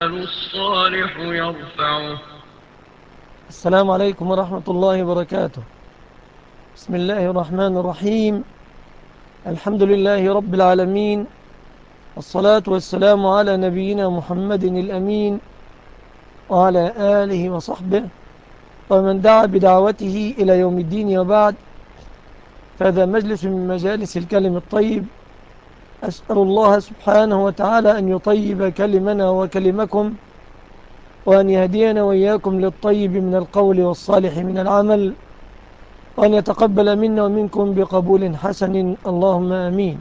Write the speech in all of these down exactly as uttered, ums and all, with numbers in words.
الصالح يرفعه. السلام عليكم ورحمة الله وبركاته. بسم الله الرحمن الرحيم. الحمد لله رب العالمين، والصلاة والسلام على نبينا محمد الأمين وعلى آله وصحبه ومن دعا بدعوته إلى يوم الدين، وبعد، فهذا مجلس من مجالس الكلم الطيب. أسأل الله سبحانه وتعالى أن يطيب كلمنا وكلمكم، وأن يهدينا وإياكم للطيب من القول والصالح من العمل، وأن يتقبل منا ومنكم بقبول حسن، اللهم آمين.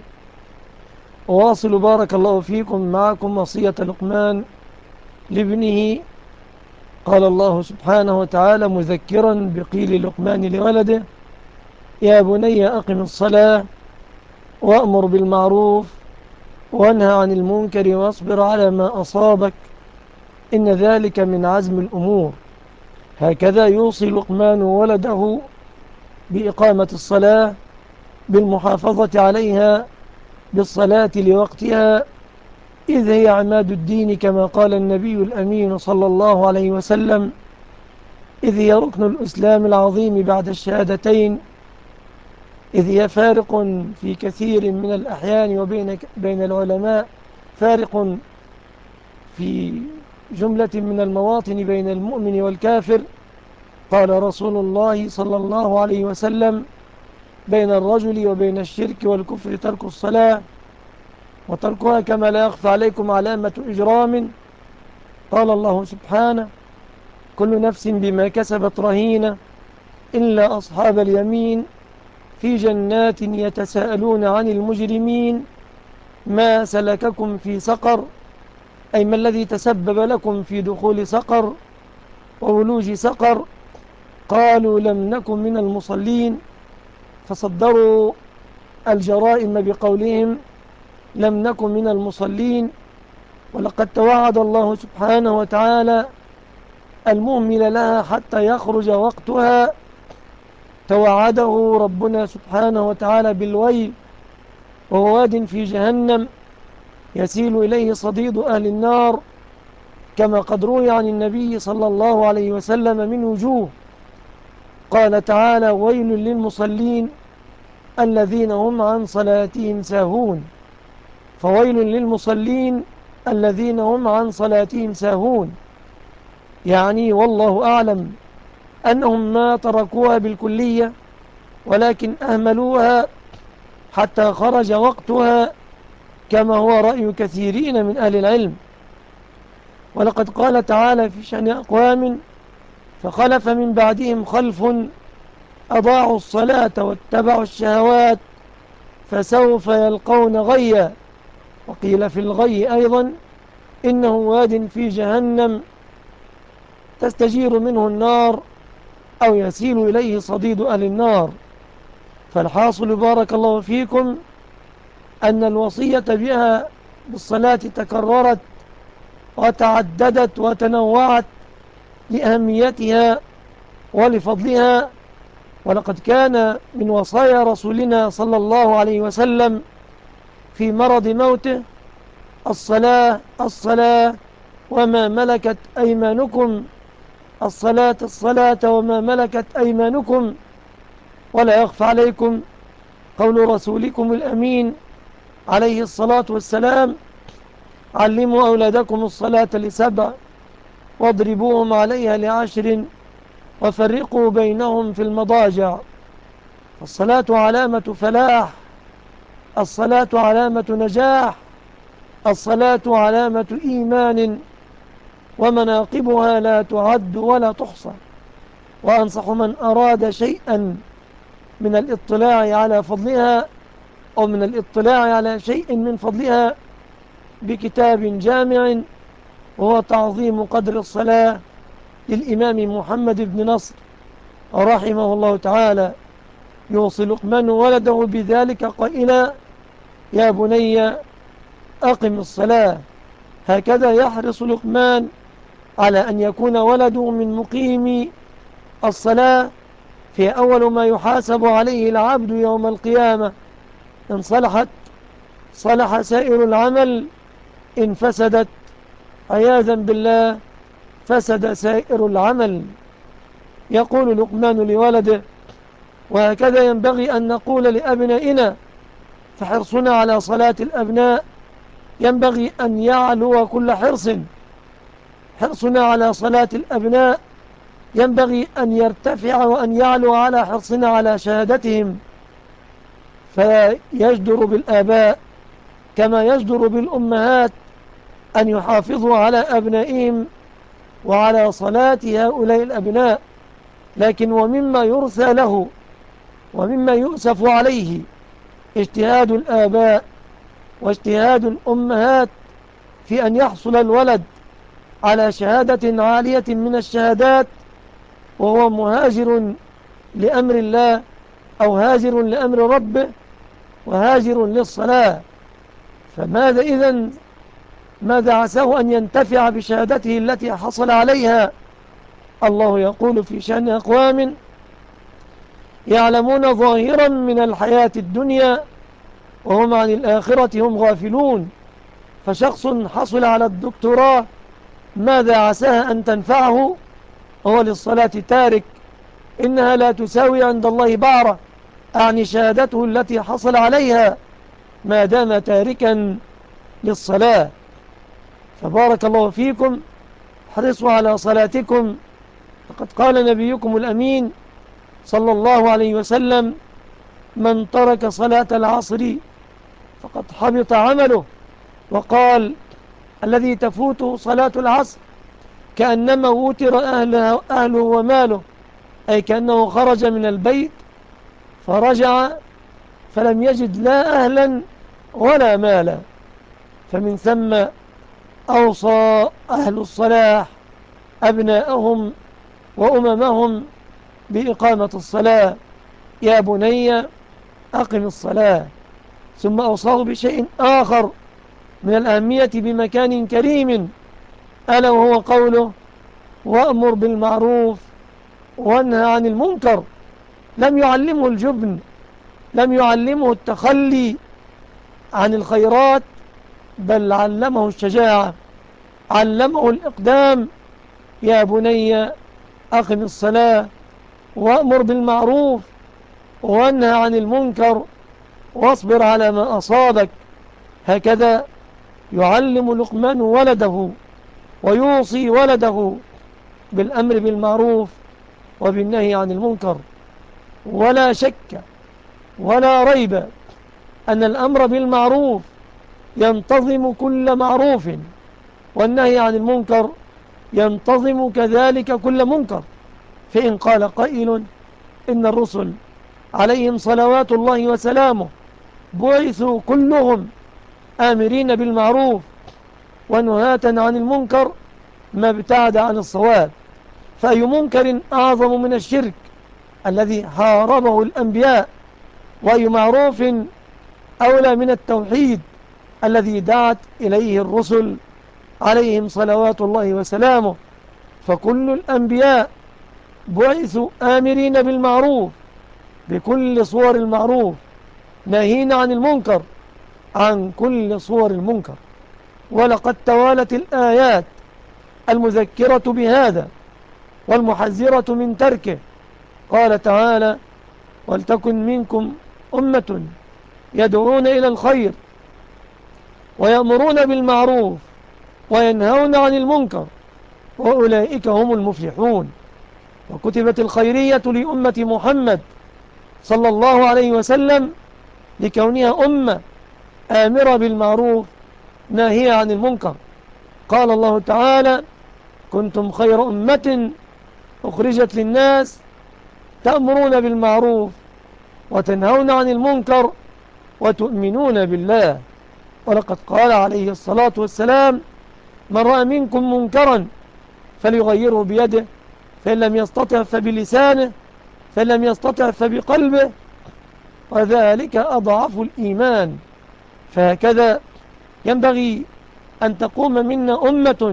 وواصل بارك الله فيكم معكم وصية لقمان لابنه. قال الله سبحانه وتعالى مذكرا بقيل لقمان لولده: يا بني أقم الصلاة وأمر بالمعروف وانهى عن المنكر واصبر على ما أصابك إن ذلك من عزم الأمور. هكذا يوصي لقمان ولده بإقامة الصلاة، بالمحافظة عليها، بالصلاة لوقتها، إذ هي عماد الدين كما قال النبي الأمين صلى الله عليه وسلم: إذ هي ركن الإسلام العظيم بعد الشهادتين، إذ هي فارق في كثير من الأحيان وبين بين العلماء، فارق في جملة من المواطن بين المؤمن والكافر. قال رسول الله صلى الله عليه وسلم: بين الرجل وبين الشرك والكفر ترك الصلاة، وتركها كما لا يخفى عليكم علامة إجرام. قال الله سبحانه: كل نفس بما كسبت رهينة إلا أصحاب اليمين في جنات يتساءلون عن المجرمين ما سلككم في سقر، أي ما الذي تسبب لكم في دخول سقر وولوج سقر؟ قالوا لم نكن من المصلين، فصدروا الجرائم بقولهم لم نكن من المصلين. ولقد توعد الله سبحانه وتعالى المهمل لها حتى يخرج وقتها. توعده ربنا سبحانه وتعالى بالويل، وهو واد في جهنم يسيل إليه صديد أهل النار، كما قد روي عن النبي صلى الله عليه وسلم من وجوه. قال تعالى: ويل للمصلين الذين هم عن صلاتهم ساهون. فويل للمصلين الذين هم عن صلاتهم ساهون، يعني والله أعلم أنهم ما تركوها بالكلية، ولكن أهملوها حتى خرج وقتها، كما هو رأي كثيرين من أهل العلم. ولقد قال تعالى في شأن أقوام: فخلف من بعدهم خلف أضاعوا الصلاة واتبعوا الشهوات فسوف يلقون غيا. وقيل في الغي أيضا: إنه واد في جهنم تستجير منه النار أو يسيل إليه صديد أهل النار. فالحاصل بارك الله فيكم أن الوصية بها بالصلاة تكررت وتعددت وتنوعت لأهميتها ولفضلها. ولقد كان من وصايا رسولنا صلى الله عليه وسلم في مرض موته: الصلاة الصلاة وما ملكت أيمانكم، الصلاة الصلاة وما ملكت أيمانكم. ولا يخفى عليكم قول رسولكم الأمين عليه الصلاة والسلام: علموا أولادكم الصلاة لسبع واضربوهم عليها لعشر وفرقوا بينهم في المضاجع. الصلاة علامة فلاح، الصلاة علامة نجاح، الصلاة علامة إيمان، ومناقبها لا تعد ولا تحصى. وأنصح من أراد شيئا من الاطلاع على فضلها أو من الاطلاع على شيء من فضلها بكتاب جامع، وهو تعظيم قدر الصلاة للإمام محمد بن نصر رحمه الله تعالى. يوصي لقمان ولده بذلك قائلا: يا بني أقم الصلاة. هكذا يحرص لقمان على أن يكون ولده من مقيم الصلاة، في أول ما يحاسب عليه العبد يوم القيامة. إن صلحت صلح سائر العمل، إن فسدت عياذا بالله فسد سائر العمل. يقول لقمان لولده: وهكذا ينبغي أن نقول لأبنائنا، فحرصنا على صلاة الأبناء ينبغي أن يعلو كل حرص. حرصنا على صلاة الأبناء ينبغي أن يرتفع وأن يعلو على حرصنا على شهادتهم، فيجدر بالآباء كما يجدر بالأمهات أن يحافظوا على أبنائهم وعلى صلاة هؤلاء الأبناء. لكن ومما يرثى له ومما يؤسف عليه اجتهاد الآباء واجتهاد الأمهات في أن يحصل الولد على شهادة عالية من الشهادات وهو مهاجر لأمر الله أو هاجر لأمر ربه وهاجر للصلاة. فماذا إذن ماذا عساه أن ينتفع بشهادته التي حصل عليها؟ الله يقول في شأن أقوام يعلمون ظاهرا من الحياة الدنيا وهم عن الآخرة هم غافلون. فشخص حصل على الدكتوراه ماذا عساه أن تنفعه؟ هو للصلاة تارك، إنها لا تساوي عند الله بعرة، أعني شهادته التي حصل عليها ما دام تاركا للصلاة. فبارك الله فيكم، احرصوا على صلاتكم. فقد قال نبيكم الأمين صلى الله عليه وسلم: من ترك صلاة العصر فقد حبط عمله. وقال: الذي تفوته صلاة العصر كأنما وتر أهله, أهله وماله، أي كأنه خرج من البيت فرجع فلم يجد لا أهلا ولا مالا. فمن ثم أوصى أهل الصلاح أبناءهم وأممهم بإقامة الصلاة: يا بني أقم الصلاة. ثم أوصاه بشيء آخر من الأهمية بمكان كريم، ألا وهو قوله: وأمر بالمعروف وانهى عن المنكر. لم يعلمه الجبن، لم يعلمه التخلي عن الخيرات، بل علمه الشجاعة، علمه الإقدام: يا بني أقم الصلاة وأمر بالمعروف وانهى عن المنكر واصبر على ما أصابك. هكذا يعلم لقمان ولده ويوصي ولده بالأمر بالمعروف وبالنهي عن المنكر. ولا شك ولا ريب أن الأمر بالمعروف ينتظم كل معروف، والنهي عن المنكر ينتظم كذلك كل منكر. فإن قال قائل: إن الرسل عليهم صلوات الله وسلامه بعثوا كلهم آمرين بالمعروف ونهاة عن المنكر، ما ابتعد عن الصواب. فأي منكر أعظم من الشرك الذي حاربه الأنبياء؟ وأي معروف أولى من التوحيد الذي دعت إليه الرسل عليهم صلوات الله وسلامه؟ فكل الأنبياء بعثوا آمرين بالمعروف بكل صور المعروف، ناهين عن المنكر عن كل صور المنكر. ولقد توالت الآيات المذكرة بهذا والمحذرة من تركه. قال تعالى: ولتكن منكم أمة يدعون إلى الخير ويأمرون بالمعروف وينهون عن المنكر وأولئك هم المفلحون. وكتبت الخيرية لأمة محمد صلى الله عليه وسلم لكونها أمة آمرة بالمعروف ناهية عن المنكر. قال الله تعالى: كنتم خير أمة أخرجت للناس تأمرون بالمعروف وتنهون عن المنكر وتؤمنون بالله. ولقد قال عليه الصلاة والسلام: من رأى منكم منكرا فليغيره بيده، فإن لم يستطع فبلسانه، فإن لم يستطع فبقلبه، وذلك أضعف الإيمان. فهكذا ينبغي أن تقوم منا أمة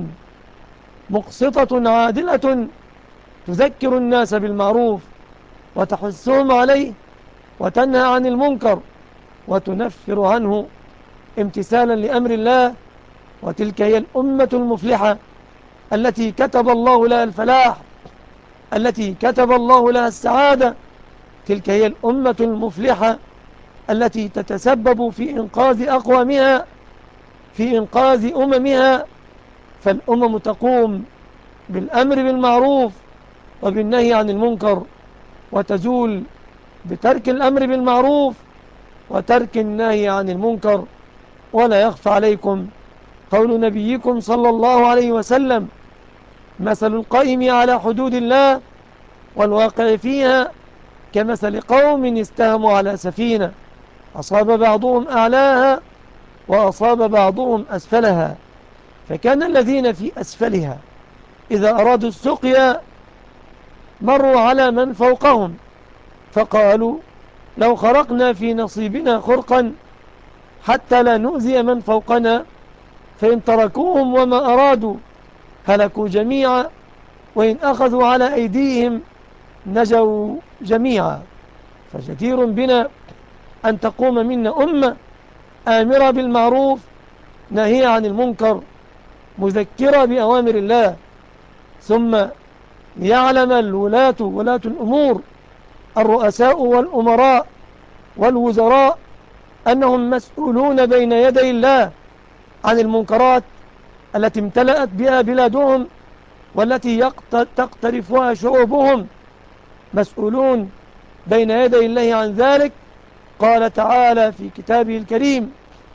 مقسطة عادلة تذكر الناس بالمعروف وتحثهم عليه وتنهى عن المنكر وتنفر عنه امتثالا لأمر الله وتلك هي الأمة المفلحة التي كتب الله لها الفلاح، التي كتب الله لها السعادة. تلك هي الأمة المفلحة التي تتسبب في إنقاذ أقوامها، في إنقاذ أممها. فالأمم تقوم بالأمر بالمعروف وبالنهي عن المنكر، وتزول بترك الأمر بالمعروف وترك النهي عن المنكر. ولا يخفى عليكم قول نبيكم صلى الله عليه وسلم: مثل القائم على حدود الله والواقع فيها كمثل قوم استهموا على سفينة، أصاب بعضهم أعلاها وأصاب بعضهم أسفلها، فكان الذين في أسفلها إذا أرادوا السقيا مروا على من فوقهم فقالوا: لو خرقنا في نصيبنا خرقا حتى لا نؤذي من فوقنا، فإن تركوهم وما أرادوا هلكوا جميعا، وإن أخذوا على أيديهم نجوا جميعا. فجدير بنا أن تقوم منا أمة آمرة بالمعروف ناهية عن المنكر مذكرة بأوامر الله. ثم ليعلم الولاة ولاة الأمور الرؤساء والأمراء والوزراء أنهم مسؤولون بين يدي الله عن المنكرات التي امتلأت بها بلادهم والتي تقترفها شعوبهم، مسؤولون بين يدي الله عن ذلك. قال تعالى في كتابه الكريم: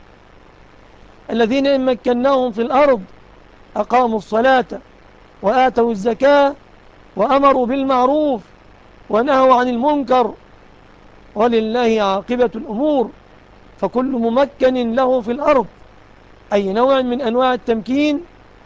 الذين إن مكناهم في الأرض أقاموا الصلاة وآتوا الزكاة وأمروا بالمعروف ونهوا عن المنكر ولله عاقبة الأمور. فكل ممكن له في الأرض أي نوع من أنواع التمكين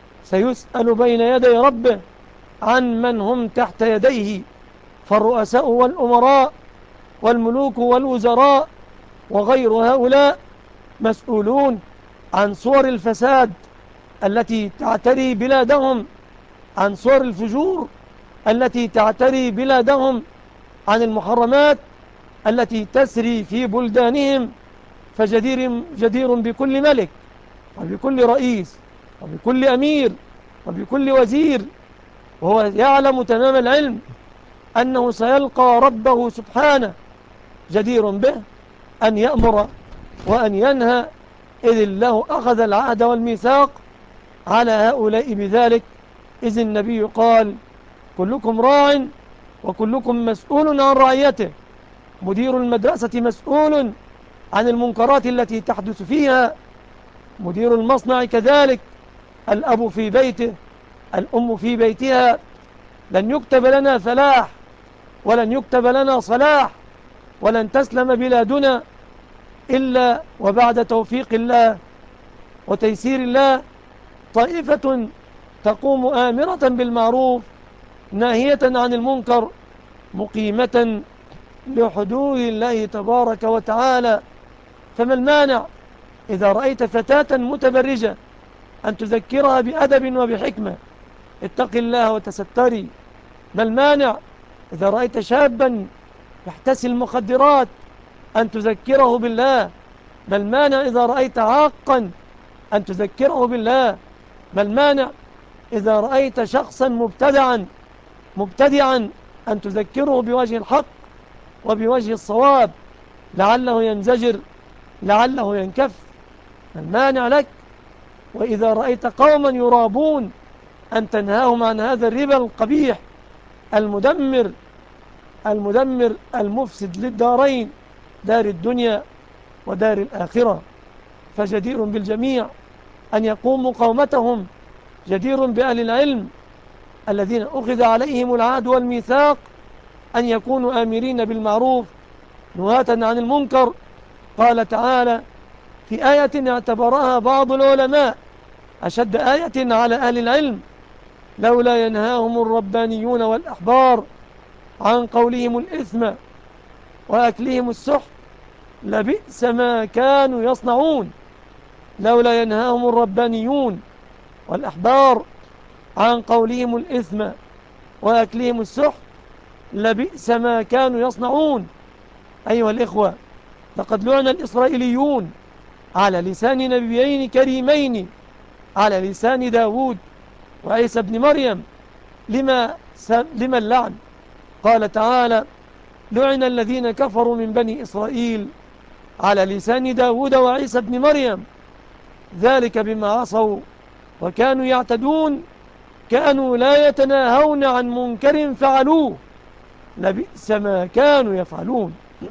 سيسأل بين يدي ربه عن من هم تحت يديه، فالرؤساء والأمراء والملوك والوزراء وغير هؤلاء مسؤولون عن صور الفساد التي تعتري بلادهم، عن صور الفجور التي تعتري بلادهم، عن المحرمات التي تسري في بلدانهم. فجدير جدير بكل ملك وبكل رئيس وبكل أمير وبكل وزير وهو يعلم تمام العلم أنه سيلقى ربه سبحانه، جدير به أن يأمر وأن ينهى، إذ الله أخذ العهد والميثاق على هؤلاء بذلك. إذ النبي قال: كلكم راع وكلكم مسؤول عن رعيته. مدير المدرسة مسؤول عن المنكرات التي تحدث فيها، مدير المصنع كذلك، الأب في بيته، الأم في بيتها. لن يكتب لنا فلاح ولن يكتب لنا صلاح ولن تسلم بلادنا إلا وبعد توفيق الله وتيسير الله طائفة تقوم آمرة بالمعروف ناهية عن المنكر مقيمة لحدود الله تبارك وتعالى. فما المانع إذا رأيت فتاة متبرجة أن تذكرها بأدب وبحكمة: اتق الله وتستري؟ ما المانع إذا رأيت شابا يحتسي المخدرات أن تذكره بالله؟ ما المانع إذا رأيت عاقا أن تذكره بالله؟ ما المانع إذا رأيت شخصا مبتدعا مبتدعا أن تذكره بوجه الحق وبوجه الصواب، لعله ينزجر، لعله ينكف؟ ما المانع لك؟ وإذا رأيت قوما يرابون أن تنهاهم عن هذا الربا القبيح المدمر المدمر المفسد للدارين، دار الدنيا ودار الآخرة. فجدير بالجميع أن يقوموا قومتهم، جدير بأهل العلم الذين أخذ عليهم العهد والميثاق أن يكونوا آمرين بالمعروف نهاة عن المنكر. قال تعالى في آية اعتبرها بعض العلماء أشد آية على أهل العلم: لولا ينهاهم الربانيون والأحبار عن قولهم الإثم وأكلهم السحت لبئس ما كانوا يصنعون. لولا ينهاهم الربانيون والأحبار عن قولهم الإثم وأكلهم السحت لبئس ما كانوا يصنعون. أيها الإخوة، لقد لعن الإسرائيليون على لسان نبيين كريمين على لسان داود وعيسى بن مريم. لما, لما اللعن؟ قال تعالى: لعن الذين كفروا من بني إسرائيل على لسان داود وعيسى بن مريم ذلك بما عصوا وكانوا يعتدون كانوا لا يتناهون عن منكر فعلوه لبئس ما كانوا يفعلون.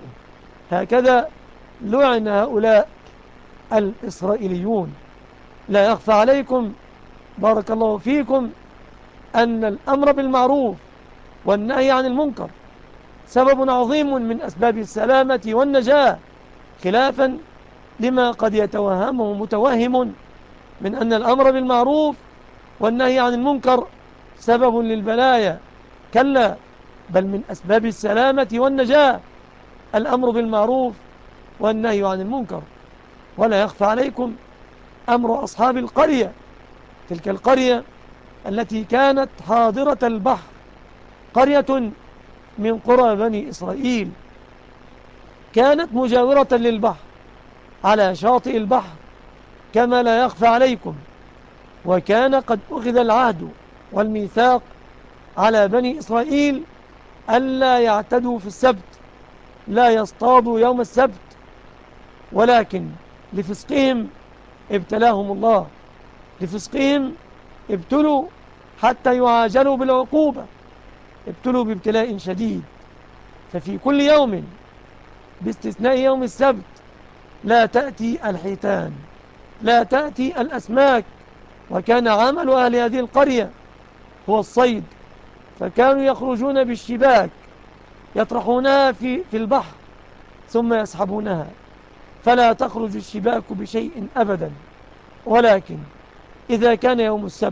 هكذا لعن هؤلاء الإسرائيليون. لا يخفى عليكم بارك الله فيكم أن الأمر بالمعروف والنهي عن المنكر سبب عظيم من أسباب السلامة والنجاة، خلافا لما قد يتوهمه متوهم من أن الأمر بالمعروف والنهي عن المنكر سبب للبلايا. كلا، بل من أسباب السلامة والنجاة الأمر بالمعروف والنهي عن المنكر. ولا يخفى عليكم أمر أصحاب القرية، تلك القرية التي كانت حاضرة البحر، قرية من قرى بني إسرائيل، كانت مجاورة للبحر على شاطئ البحر كما لا يخفى عليكم. وكان قد أخذ العهد والميثاق على بني إسرائيل ألا يعتدوا في السبت، لا يصطادوا يوم السبت، ولكن لفسقهم ابتلاهم الله، لفسقهم ابتلوا حتى يعاجلوا بالعقوبة، ابتلوا بابتلاء شديد. ففي كل يوم باستثناء يوم السبت لا تأتي الحيتان، لا تأتي الأسماك. وكان عمل أهل هذه القرية هو الصيد، فكانوا يخرجون بالشباك يطرحونها في, في البحر ثم يسحبونها، فلا تخرج الشباك بشيء أبدا. ولكن إذا كان يوم السبت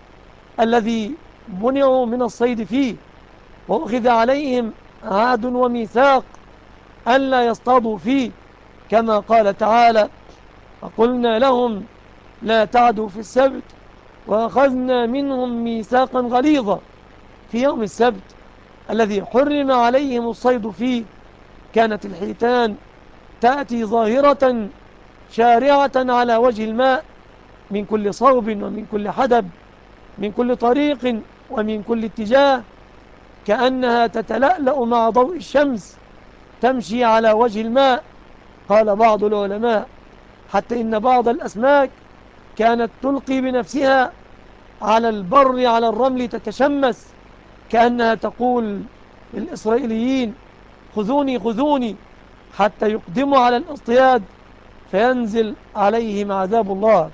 الذي منعوا من الصيد فيه وأخذ عليهم عهد وميثاق ألا يصطادوا فيه، كما قال تعالى: وقلنا لهم لا تعدوا في السبت وأخذنا منهم ميثاقا غليظا. في يوم السبت الذي حرم عليهم الصيد فيه كانت الحيتان تأتي ظاهرة شارعة على وجه الماء من كل صوب ومن كل حدب، من كل طريق ومن كل اتجاه، كأنها تتلألأ مع ضوء الشمس تمشي على وجه الماء. قال بعض العلماء حتى إن بعض الأسماك كانت تلقي بنفسها على البر على الرمل تتشمس، كأنها تقول للإسرائيليين: خذوني خذوني، حتى يقدموا على الاصطياد فينزل عليهم عذاب الله.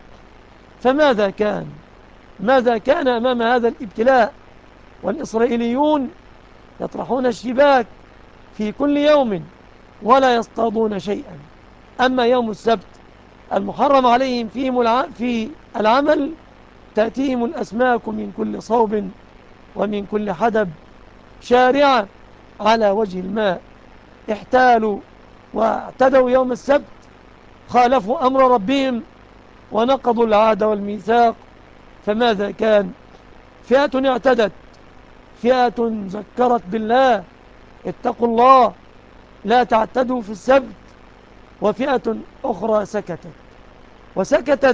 فماذا كان ماذا كان أمام هذا الابتلاء والإسرائيليون يطرحون الشباك في كل يوم ولا يصطادون شيئا؟ أما يوم السبت المحرم عليهم فيه في العمل تأتيهم الأسماك من كل صوب ومن كل حدب شارعة على وجه الماء. احتالوا واعتدوا يوم السبت، خالفوا أمر ربهم ونقضوا العهد والميثاق. فماذا كان؟ فئة اعتدت، فئة ذكرت بالله: اتقوا الله لا تعتدوا في السبت، وفئة أخرى سكتت. وسكتت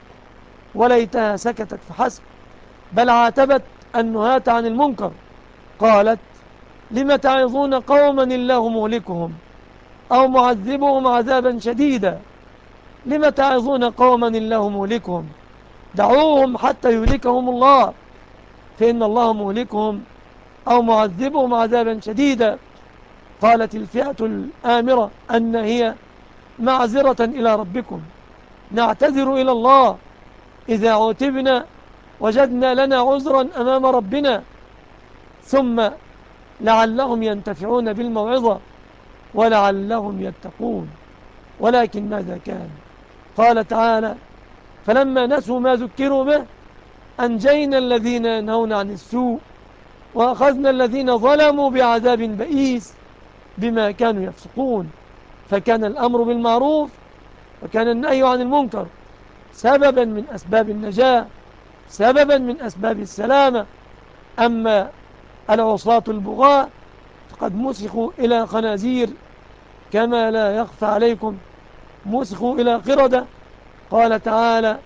وليتها سكتت فحسب، بل عاتبت النهاة عن المنكر. قالت: لم تعظون قوما الله مهلكهم أو معذبهم عذابا شديدا؟ لم تعظون قوما الله مهلكهم؟ دعوهم حتى يهلكهم الله، فإن الله مهلكهم أو معذبهم عذابا شديدا. قالت الفئة الآمرة أن هي: معذرة إلى ربكم، نعتذر إلى الله، إذا عتبنا وجدنا لنا عذرا أمام ربنا، ثم لعلهم ينتفعون بالموعظة ولعلهم يتقون. ولكن ماذا كان؟ قال تعالى: فلما نسوا ما ذكروا به أنجينا الذين ينهون عن السوء وأخذنا الذين ظلموا بعذاب بئيس بما كانوا يفسقون. فكان الأمر بالمعروف وكان النهي عن المنكر سببا من أسباب النجاة، سببا من أسباب السلامة. أما العصاة البغاة فقد مسخوا إلى خنازير، كما لا يخفى عليكم مسخوا إلى قردة. قال تعالى: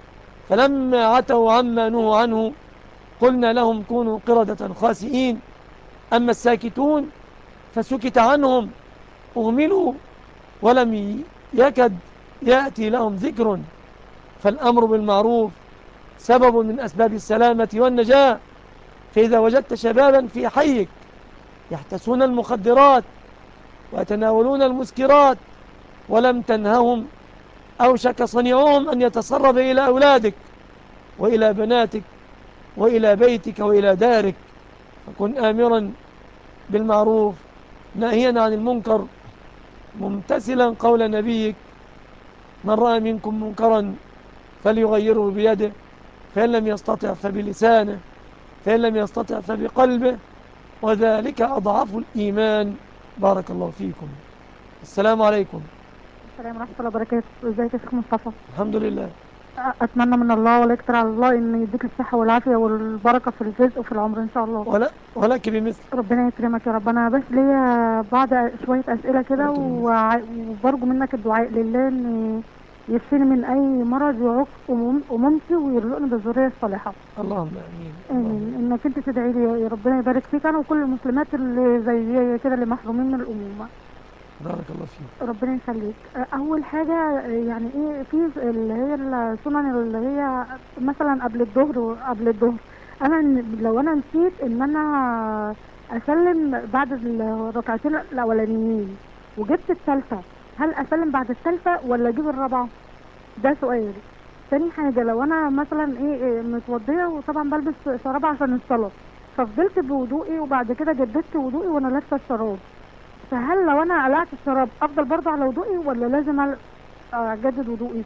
فلما عتوا عما نهوا عنه قلنا لهم كونوا قردة خاسئين. أما الساكتون فسكت عنهم، أهملوا ولم يكد يأتي لهم ذكر. فالأمر بالمعروف سبب من أسباب السلامة والنجاة. فإذا وجدت شبابا في حيك يحتسون المخدرات ويتناولون المسكرات ولم تنههم، أوشك صنيعهم أن يتسرب إلى أولادك وإلى بناتك وإلى بيتك وإلى دارك. فكن آمرا بالمعروف ناهيا عن المنكر، ممتثلا قول نبيك: من رأى منكم منكرا فليغيره بيده، فإن لم يستطع فبلسانه، فإن لم يستطع فبقلبه، وذلك أضعف الإيمان. بارك الله فيكم. السلام عليكم. السلام ورحمة الله وبركاته. ازيك يا شيخ مصطفى؟ الحمد لله. اتمنى من الله ولا يكتر على الله ان يديك الصحة والعافية والبركة في الرزق وفي العمر ان شاء الله. ولا ولك بمثل. ربنا يكرمك يا رب. انا بس ليا بعض شوية اسئلة كده، وع- وبرجو منك الدعاء لله ان يشفيني من اي مرض يعوق أموم- امومتي ويرزقني بالذرية الصالحة. اللهم امين. امين. انك انت تدعي لي يا ربنا يبارك فيك، انا وكل المسلمات اللي زي كده اللي محرومين من الامومة. بارك الله فيك. ربنا يخليك. اول حاجه يعني ايه في اللي هي السنن اللي هي مثلا قبل الظهر قبل الظهر انا ن- لو انا نسيت ان انا اسلم بعد الركعتين الاولانيين وجبت الثالثه، هل اسلم بعد الثالثه ولا اجيب الرابعه؟ ده سؤال. تاني حاجه لو انا مثلا ايه, إيه متوضيه وطبعا بلبس شراب عشان الصلاه، ففضلت بوضوئي وبعد كده جددت وضوئي وانا لابسه الشراب، فهل لو انا قلعت الشراب افضل برضه على وضوئي ولا لازم أل- اجدد وضوئي؟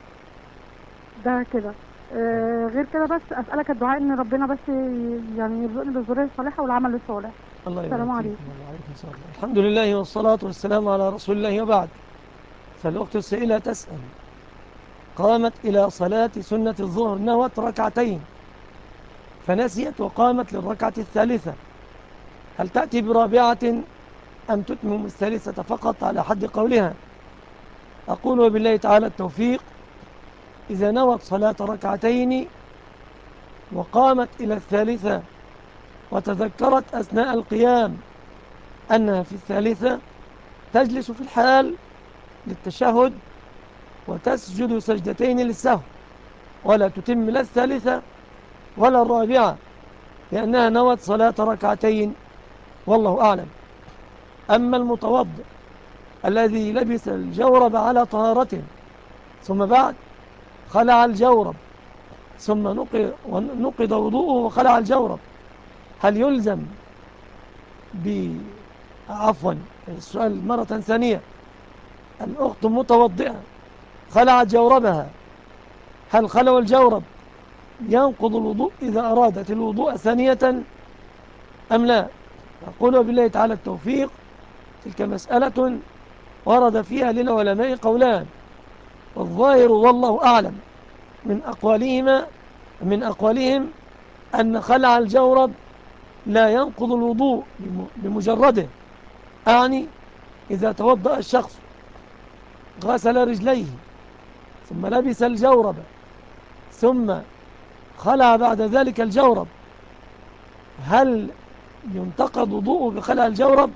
ده كده. آه غير كده بس اسالك الدعاء ان ربنا بس ي- يعني يرزقني بالذريه الصالحه والعمل الصالح. الله يبارك السلام فيكم. عليكم. وعليكم السلام. الحمد لله والصلاة والسلام على رسول الله وبعد. فالأخت السائلة تسأل: قامت إلى صلاة سنة الظهر، نوت ركعتين فنسيت وقامت للركعة الثالثة، هل تأتي برابعة أم تتمم الثالثة فقط على حد قولها؟ أقول وبالله تعالى التوفيق: إذا نوت صلاة ركعتين وقامت إلى الثالثة وتذكرت أثناء القيام أنها في الثالثة، تجلس في الحال للتشهد وتسجد سجدتين للسهو، ولا تتم لا الثالثة ولا الرابعة، لأنها نوت صلاة ركعتين، والله أعلم. أما المتوضئ الذي لبس الجورب على طهارته ثم بعد خلع الجورب ثم نقض نقض وضوءه وخلع الجورب، هل يلزم ب عفوا السؤال مرة ثانية: الأخت متوضئة خلعت جوربها، هل خلع الجورب ينقض الوضوء إذا أرادت الوضوء ثانية أم لا؟ أقول بالله تعالى التوفيق: تلك مسألة ورد فيها للعلماء قولان، والظاهر والله أعلم من أقوالهما من أقوالهم أن خلع الجورب لا ينقض الوضوء بمجرده. أعني إذا توضأ الشخص غسل رجليه ثم لبس الجورب ثم خلع بعد ذلك الجورب، هل ينتقض وضوءه بخلع الجورب؟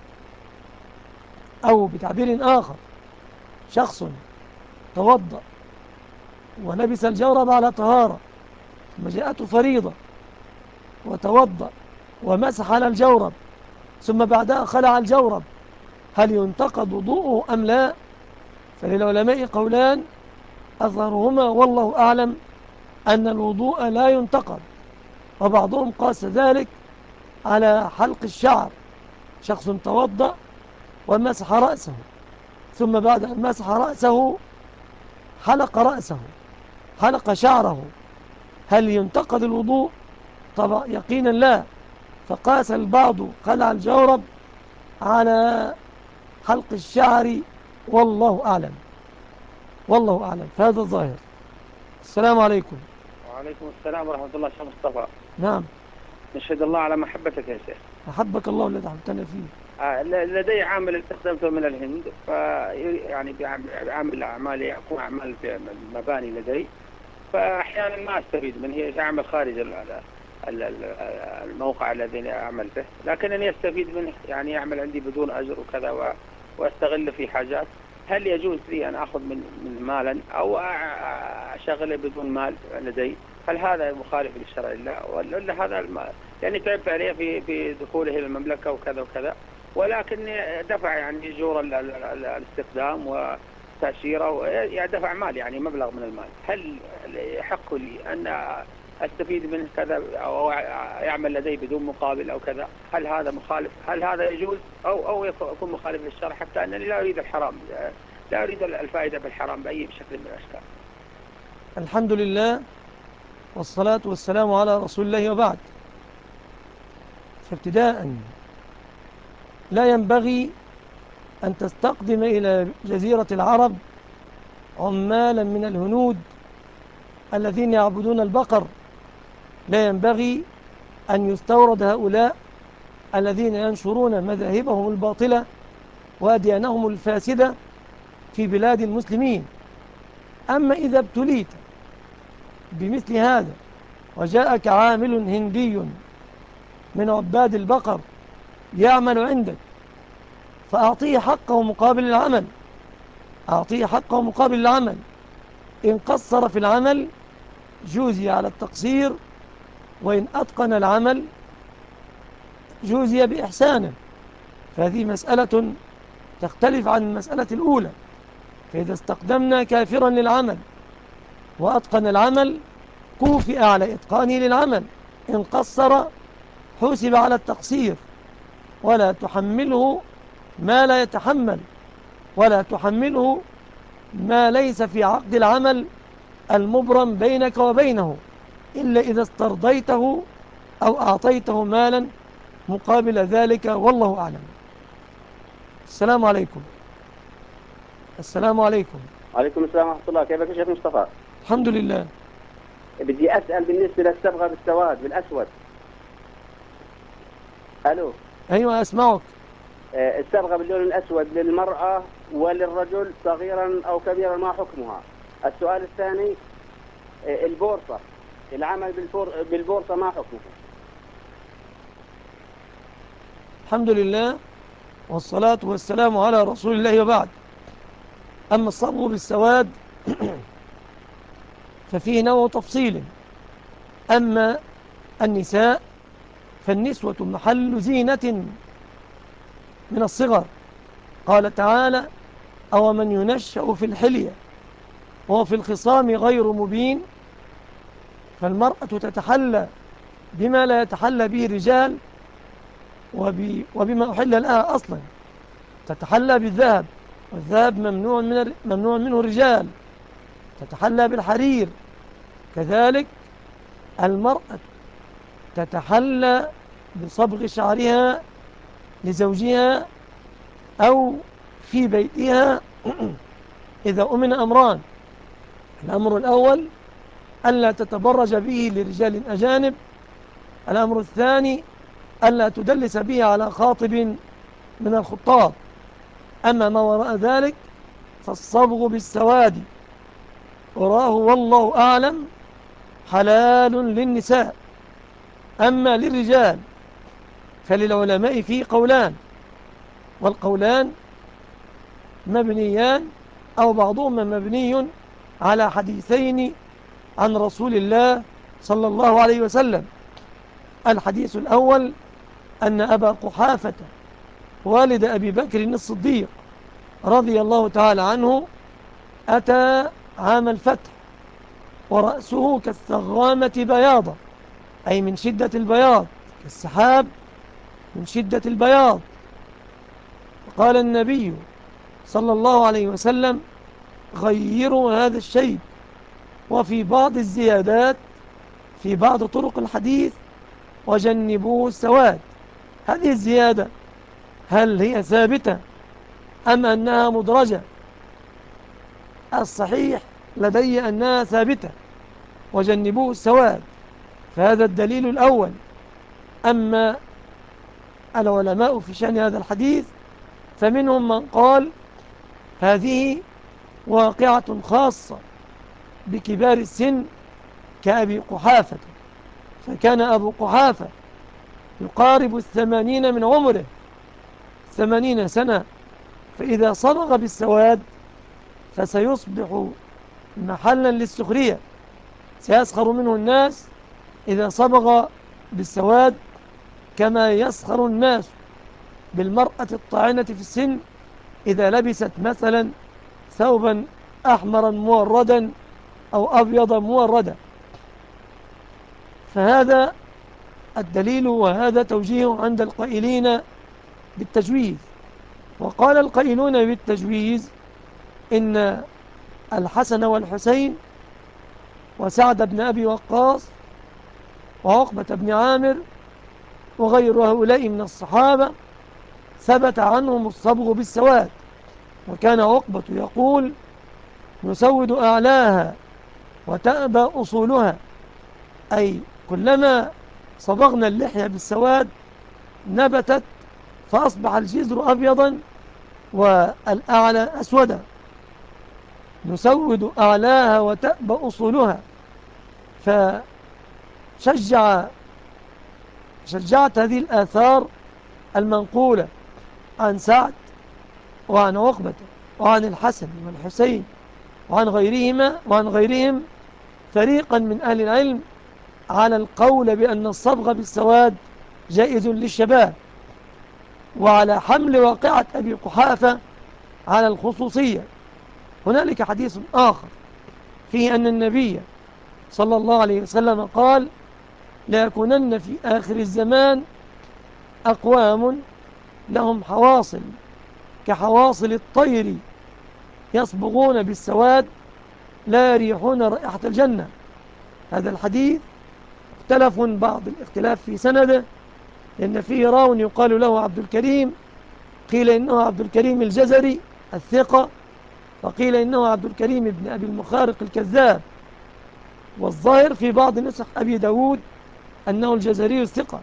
أو بتعبير آخر: شخص توضأ ولبس الجورب على طهارة ثم جاءته فريضة وتوضأ ومسح على الجورب ثم بعدها خلع الجورب، هل ينتقض وضوءه أم لا؟ فللعلماء قولان، أظهرهما والله أعلم أن الوضوء لا ينتقض، وبعضهم قاس ذلك على حلق الشعر، شخص توضأ ومسح رأسه ثم بعد أن مسح رأسه حلق رأسه حلق شعره، هل ينتقض الوضوء؟ طبعا يقينا لا، فقاس البعض خلع الجورب على حلق الشعر، والله أعلم والله أعلم فهذا الظاهر. السلام عليكم. وعليكم السلام ورحمة الله. شيخ مصطفى، نعم. نشهد الله على محبتك يا شيخ. أحبك الله الذي أحببتنا فيه. آه، ل- لدي عامل استخدمته من الهند، ف يعني بيعمل أعمال، يكون أعمال في مباني لدي، فأحيانا ما أستفيد منه، هي أعمل خارج ال- ال- ال- الموقع الذي أعمل فيه، لكنني أستفيد منه، يعني يعمل عندي بدون أجر وكذا و- وأستغل في حاجات. هل يجوز لي أن أخذ من من مالا أو أع- أشغله بدون مال لدي؟ هل هذا مخالف للشرع الله ولا ولا هذا الم... يعني تعبت عليه في في دخوله إلى المملكة وكذا وكذا، ولكن دفع يعني أجور ال- ال- ال- الاستخدام وتأشيرة، يعني دفع مال، يعني مبلغ من المال. هل يحق لي أن أستفيد منه كذا أو يعمل لدي بدون مقابل أو كذا؟ هل هذا مخالف؟ هل هذا يجوز أو أو يكون مخالف للشرع؟ حتى أنني لا أريد الحرام، لا أريد الفائدة بالحرام بأي شكل من الأشكال. الحمد لله والصلاة والسلام على رسول الله وبعد. فابتداء لا ينبغي أن تستقدم إلى جزيرة العرب عمالا من الهنود الذين يعبدون البقر. لا ينبغي أن يستورد هؤلاء الذين ينشرون مذاهبهم الباطلة وأديانهم الفاسدة في بلاد المسلمين. أما إذا ابتليت بمثل هذا وجاءك عامل هندي من عباد البقر يعمل عندك، فأعطيه حقه مقابل العمل، أعطيه حقه مقابل العمل. إن قصر في العمل جوزي على التقصير، وإن أتقن العمل جوزي بإحسانه. فهذه مسألة تختلف عن المسألة الأولى. فإذا استقدمنا كافرا للعمل وأتقن العمل كوفئ على إتقانه للعمل، إن قصر حسب على التقصير، ولا تحمله ما لا يتحمل، ولا تحمله ما ليس في عقد العمل المبرم بينك وبينه، إلا إذا استرضيته أو أعطيته مالا مقابل ذلك، والله أعلم. السلام عليكم. السلام عليكم. وعليكم السلام ورحمة الله. كيفك يا شيخ مصطفى؟ الحمد لله. بدي أسأل بالنسبة للصبغة بالسواد بالأسود. ألو. أيوة أسمعك. آه، الصبغة باللون الأسود للمرأة وللرجل صغيرا أو كبيرا، ما حكمها؟ السؤال الثاني، آه، البورصة، العمل بالفور- بالبورصة ما حكمه؟ الحمد لله والصلاة والسلام على رسول الله وبعد. أما الصبغ بالسواد ففيه نوع تفصيل. أما النساء فالنسوة محل زينة من الصغر. قال تعالى: أو من ينشأ في الحلية وهو في الخصام غير مبين. فالمرأة تتحلى بما لا يتحلى به الرجال وبما أحل لها أصلا. تتحلى بالذهب، والذهب ممنوع, من ممنوع منه الرجال. تتحلى بالحرير. كذلك المرأة تتحلى بصبغ شعرها لزوجها أو في بيتها إذا أمن أمران: الأمر الأول ألا تتبرج به لرجال أجانب، الأمر الثاني ألا تدلس به على خاطب من الخطاب. أما ما وراء ذلك فالصبغ بالسواد أراه والله أعلم حلال للنساء. أما للرجال فللعلماء فيه قولان، والقولان مبنيان أو بعضهما مبني على حديثين عن رسول الله صلى الله عليه وسلم. الحديث الأول أن أبا قحافة والد أبي بكر الصديق رضي الله تعالى عنه أتى عام الفتح ورأسه كالثغامة بياضة، أي من شدة البياض، كالسحاب من شدة البياض. قال النبي صلى الله عليه وسلم: غيروا هذا الشيء. وفي بعض الزيادات في بعض طرق الحديث: وجنبوه السواد. هذه الزيادة هل هي ثابتة أم أنها مدرجة؟ الصحيح لدي أنها ثابتة: وجنبوه السواد. فهذا الدليل الأول. أما العلماء في شأن هذا الحديث فمنهم من قال هذه واقعة خاصة بكبار السن كأبي قحافة، فكان أبو قحافة يقارب الثمانين من عمره، ثمانين سنة، فإذا صبغ بالسواد فسيصبح محلا للسخرية، سيسخر منه الناس إذا صبغ بالسواد، كما يسخر الناس بالمرأة الطاعنة في السن إذا لبست مثلا ثوبا أحمرا موردا أو أبيضا موردا. فهذا الدليل وهذا توجيه عند القائلين بالتجويز. وقال القائلون بالتجويز إن الحسن والحسين وسعد بن أبي وقاص وعقبة بن عامر وغير هؤلاء من الصحابة ثبت عنهم الصبغ بالسواد، وكان عقبة يقول: نسود أعلاها وتأبى أصولها، أي كلما صبغنا اللحية بالسواد نبتت فأصبح الجذر أبيضا والأعلى أسودا. نسود أعلاها وتأبى أصولها. فشجع شجعت هذه الآثار المنقولة عن سعد وعن عقبة وعن الحسن والحسين وعن غيرهما وعن غيرهم فريقا من أهل العلم على القول بأن الصبغ بالسواد جائز للشباب، وعلى حمل واقعة أبي قحافة على الخصوصية. هنالك حديث آخر فيه أن النبي صلى الله عليه وسلم قال: ليكونن في آخر الزمان أقوام لهم حواصل كحواصل الطير يصبغون بالسواد لا يريحون رائحة الجنة. هذا الحديث اختلف بعض الاختلاف في سنده، لأن فيه راو يقال له عبد الكريم، قيل إنه عبد الكريم الجزري الثقة، وقيل إنه عبد الكريم بن أبي المخارق الكذاب، والظاهر في بعض نسخ أبي داود أنه الجزري الثقة،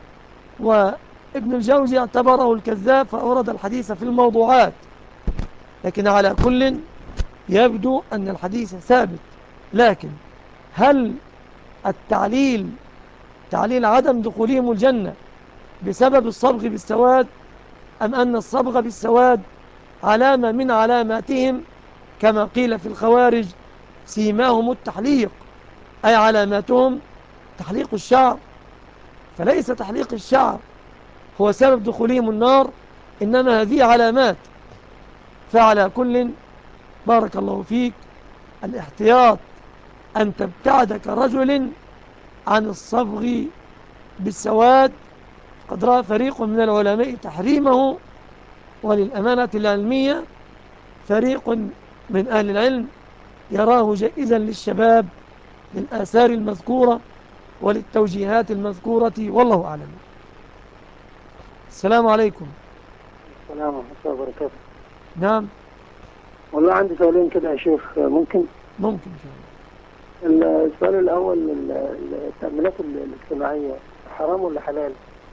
وابن الجوزي اعتبره الكذاب فأورد الحديث في الموضوعات. لكن على كل يبدو أن الحديث ثابت. لكن هل التعليل تعليل عدم دخولهم الجنة بسبب الصبغ بالسواد، أم أن الصبغ بالسواد علامة من علاماتهم كما قيل في الخوارج سيماهم التحليق، أي علاماتهم تحليق الشعر، فليس تحليق الشعر هو سبب دخولهم النار، إنما هذه علامات. فعلى كل بارك الله فيك الاحتياط أن تبتعد كرجل عن الصبغ بالسواد. قد رأى فريق من العلماء تحريمه، وللأمانة العلمية فريق من أهل العلم يراه جائزا للشباب للآثار المذكورة وللتوجيهات المذكورة، والله أعلم. السلام عليكم. السلام ورحمة الله وبركاته. نعم. والله عندي سؤالين كده يا شيخ، ممكن؟ ممكن إن شاء الله. السؤال الأول، التأمينات الاجتماعية حرام ولا حلال؟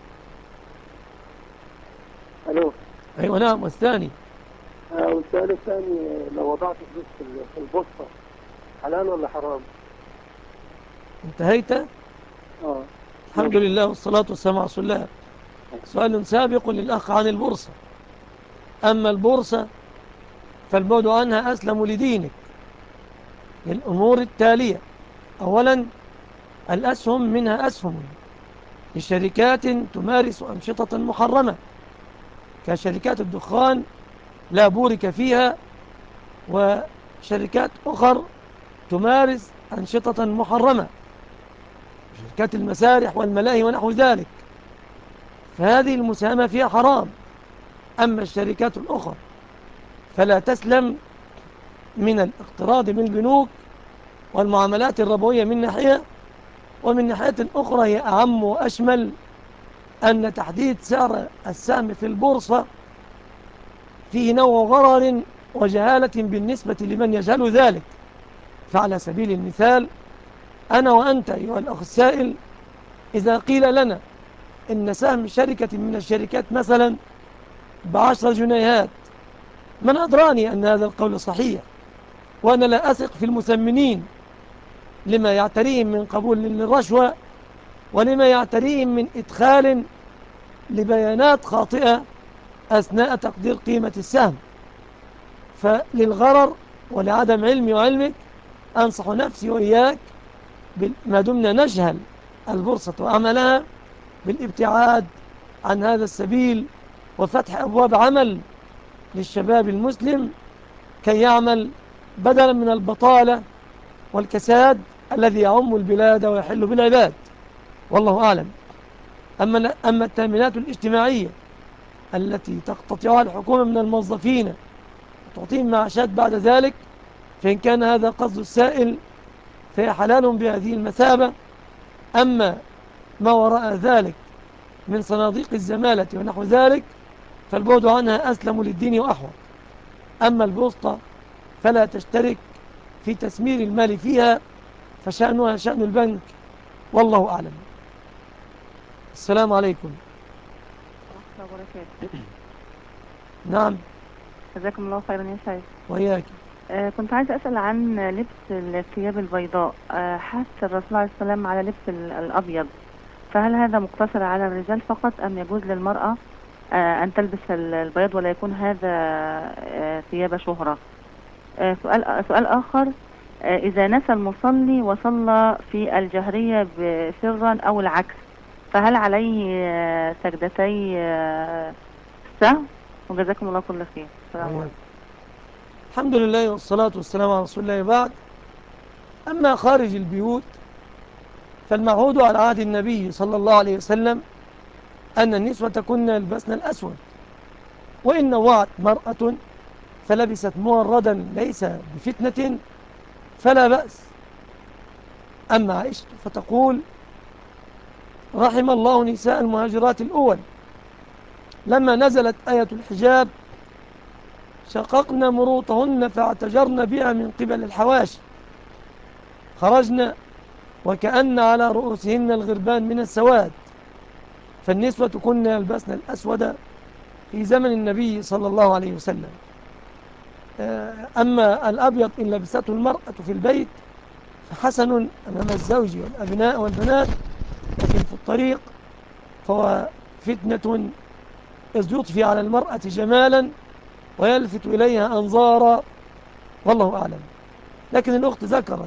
ألو. أيوة نعم. والثاني؟ آه والسؤال الثاني، لو وضعت فلوس في البوسطة حلال ولا حرام؟ انتهيت؟ آه. الحمد لله والصلاة والسلام على رسول الله. سؤال سابق للأخ عن البورصة. أما البورصة فالبعد عنها أسلم لدينك للأمور التالية: أولا، الأسهم منها أسهم لشركات تمارس أنشطة محرمة كشركات الدخان لا بورك فيها، وشركات أخر تمارس أنشطة محرمة شركات المسارح والملاهي ونحو ذلك، فهذه المساهمة فيها حرام. أما الشركات الأخرى فلا تسلم من الاقتراض من البنوك والمعاملات الربوية من ناحية، ومن ناحية أخرى هي أعم وأشمل، أن تحديد سعر السهم في البورصة فيه نوع غرر وجهالة بالنسبة لمن يجهل ذلك. فعلى سبيل المثال، أنا وأنت أيها الأخ السائل، إذا قيل لنا إن سهم شركة من الشركات مثلا بعشر جنيهات، من أدراني أن هذا القول صحيح، وأنا لا أثق في المثمنين، لما يعتريهم من قبول للرشوة، ولما يعتريهم من إدخال لبيانات خاطئة أثناء تقدير قيمة السهم. فللغرر ولعدم علمي وعلمك أنصح نفسي وإياك ما دمنا نجهل البورصة وعملها بالابتعاد عن هذا السبيل، وفتح أبواب عمل للشباب المسلم كي يعمل بدلا من البطالة والكساد الذي يعم البلاد ويحل بالعباد، والله أعلم. أما, أما التأمينات الاجتماعية التي تقتطعها الحكومة من الموظفين وتعطيهم معاشات بعد ذلك، فإن كان هذا قصد السائل فهي حلال بهذه المثابة. أما ما وراء ذلك من صناديق الزمالة ونحو ذلك فالبعد عنها أسلم للدين وأحوط. أما البوسطة فلا تشترك في تسمير المال فيها، فشأنها شأن البنك، والله أعلم. السلام عليكم. ورحمة الله وبركاته. نعم. جزاكم الله خيرا يا شيخ. وإياك. آه كنت عايزة أسأل عن لبس الثياب البيضاء. آه حث الرسول عليه السلام على لبس الأبيض، فهل هذا مقتصر على الرجال فقط أم يجوز للمرأة آه أن تلبس البيض ولا يكون هذا آه ثياب شهرة؟ آه سؤال, سؤال آخر، آه إذا نسى المصلي وصلى في الجهرية سرا أو العكس فهل عليه آه سجدتي آه سهو؟ وجزاكم الله كل خير. السلام عليكم. الحمد لله والصلاة والسلام على رسول الله. بعد، أما خارج البيوت فالمعهود على عهد النبي صلى الله عليه وسلم أن النسوة كن يلبسن الأسود، وإن نوعت مرأة فلبست موردا ليس بفتنة فلا بأس. أما عائشة فتقول: رحم الله نساء المهاجرات الأول لما نزلت آية الحجاب شققن مروطهن فاعتجرن بها من قبل الحواشي، خرجن وكأن على رؤوسهن الغربان من السواد. فالنسوة كن يلبسن الأسود في زمن النبي صلى الله عليه وسلم. أما الأبيض إن لبسته المرأة في البيت فحسن أمام الزوج والأبناء والبنات، لكن في الطريق فهو فتنة إذ يضفي على المرأة جمالا ويلفت إليها أنظارا، والله أعلم. لكن الأخت ذكرت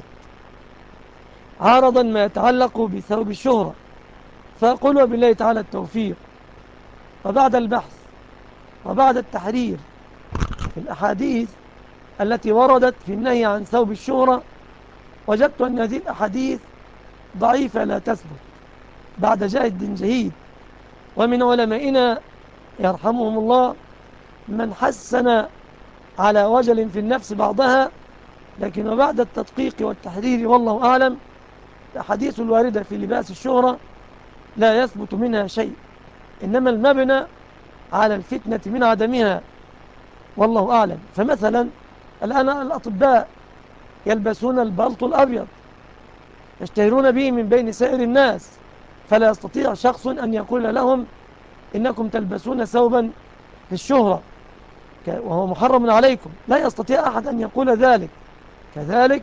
عارضا ما يتعلق بثوب الشهرة، فأقول بالله تعالى التوفيق. وبعد البحث وبعد التحرير في الأحاديث التي وردت في النهي عن ثوب الشهرة، وجدت أن هذه الأحاديث ضعيفة لا تثبت بعد جاهد جهيد. ومن علمائنا يرحمهم الله من حسن على وجل في النفس بعضها، لكن وبعد التدقيق والتحرير والله أعلم الأحاديث الواردة في لباس الشهرة لا يثبت منها شيء، إنما المبنى على الفتنة من عدمها، والله أعلم. فمثلا الآن الأطباء يلبسون البلط الأبيض يشتهرون به من بين سائر الناس، فلا يستطيع شخص أن يقول لهم إنكم تلبسون ثوبا للشهرة وهو محرم عليكم، لا يستطيع أحد أن يقول ذلك. كذلك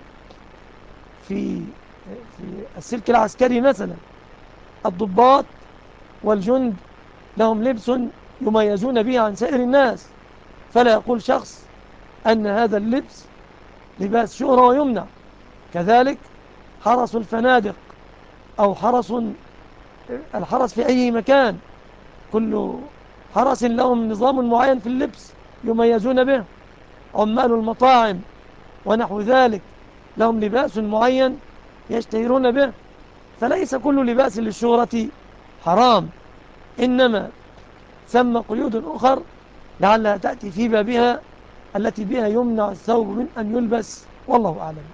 في في السلك العسكري مثلا الضباط والجند لهم لبس يميزون به عن سائر الناس، فلا يقول شخص أن هذا اللبس لباس شهرة ويمنع. كذلك حرس الفنادق أو حرس الحرس في أي مكان، كل حرس لهم نظام معين في اللبس يميزون به. عمال المطاعم ونحو ذلك لهم لباس معين يشتهرون به. فليس كل لباس للشهرة حرام، إنما ثم قيود أخر لعلها تأتي في بابها التي بها يمنع الثوب من أن يلبس، والله أعلم.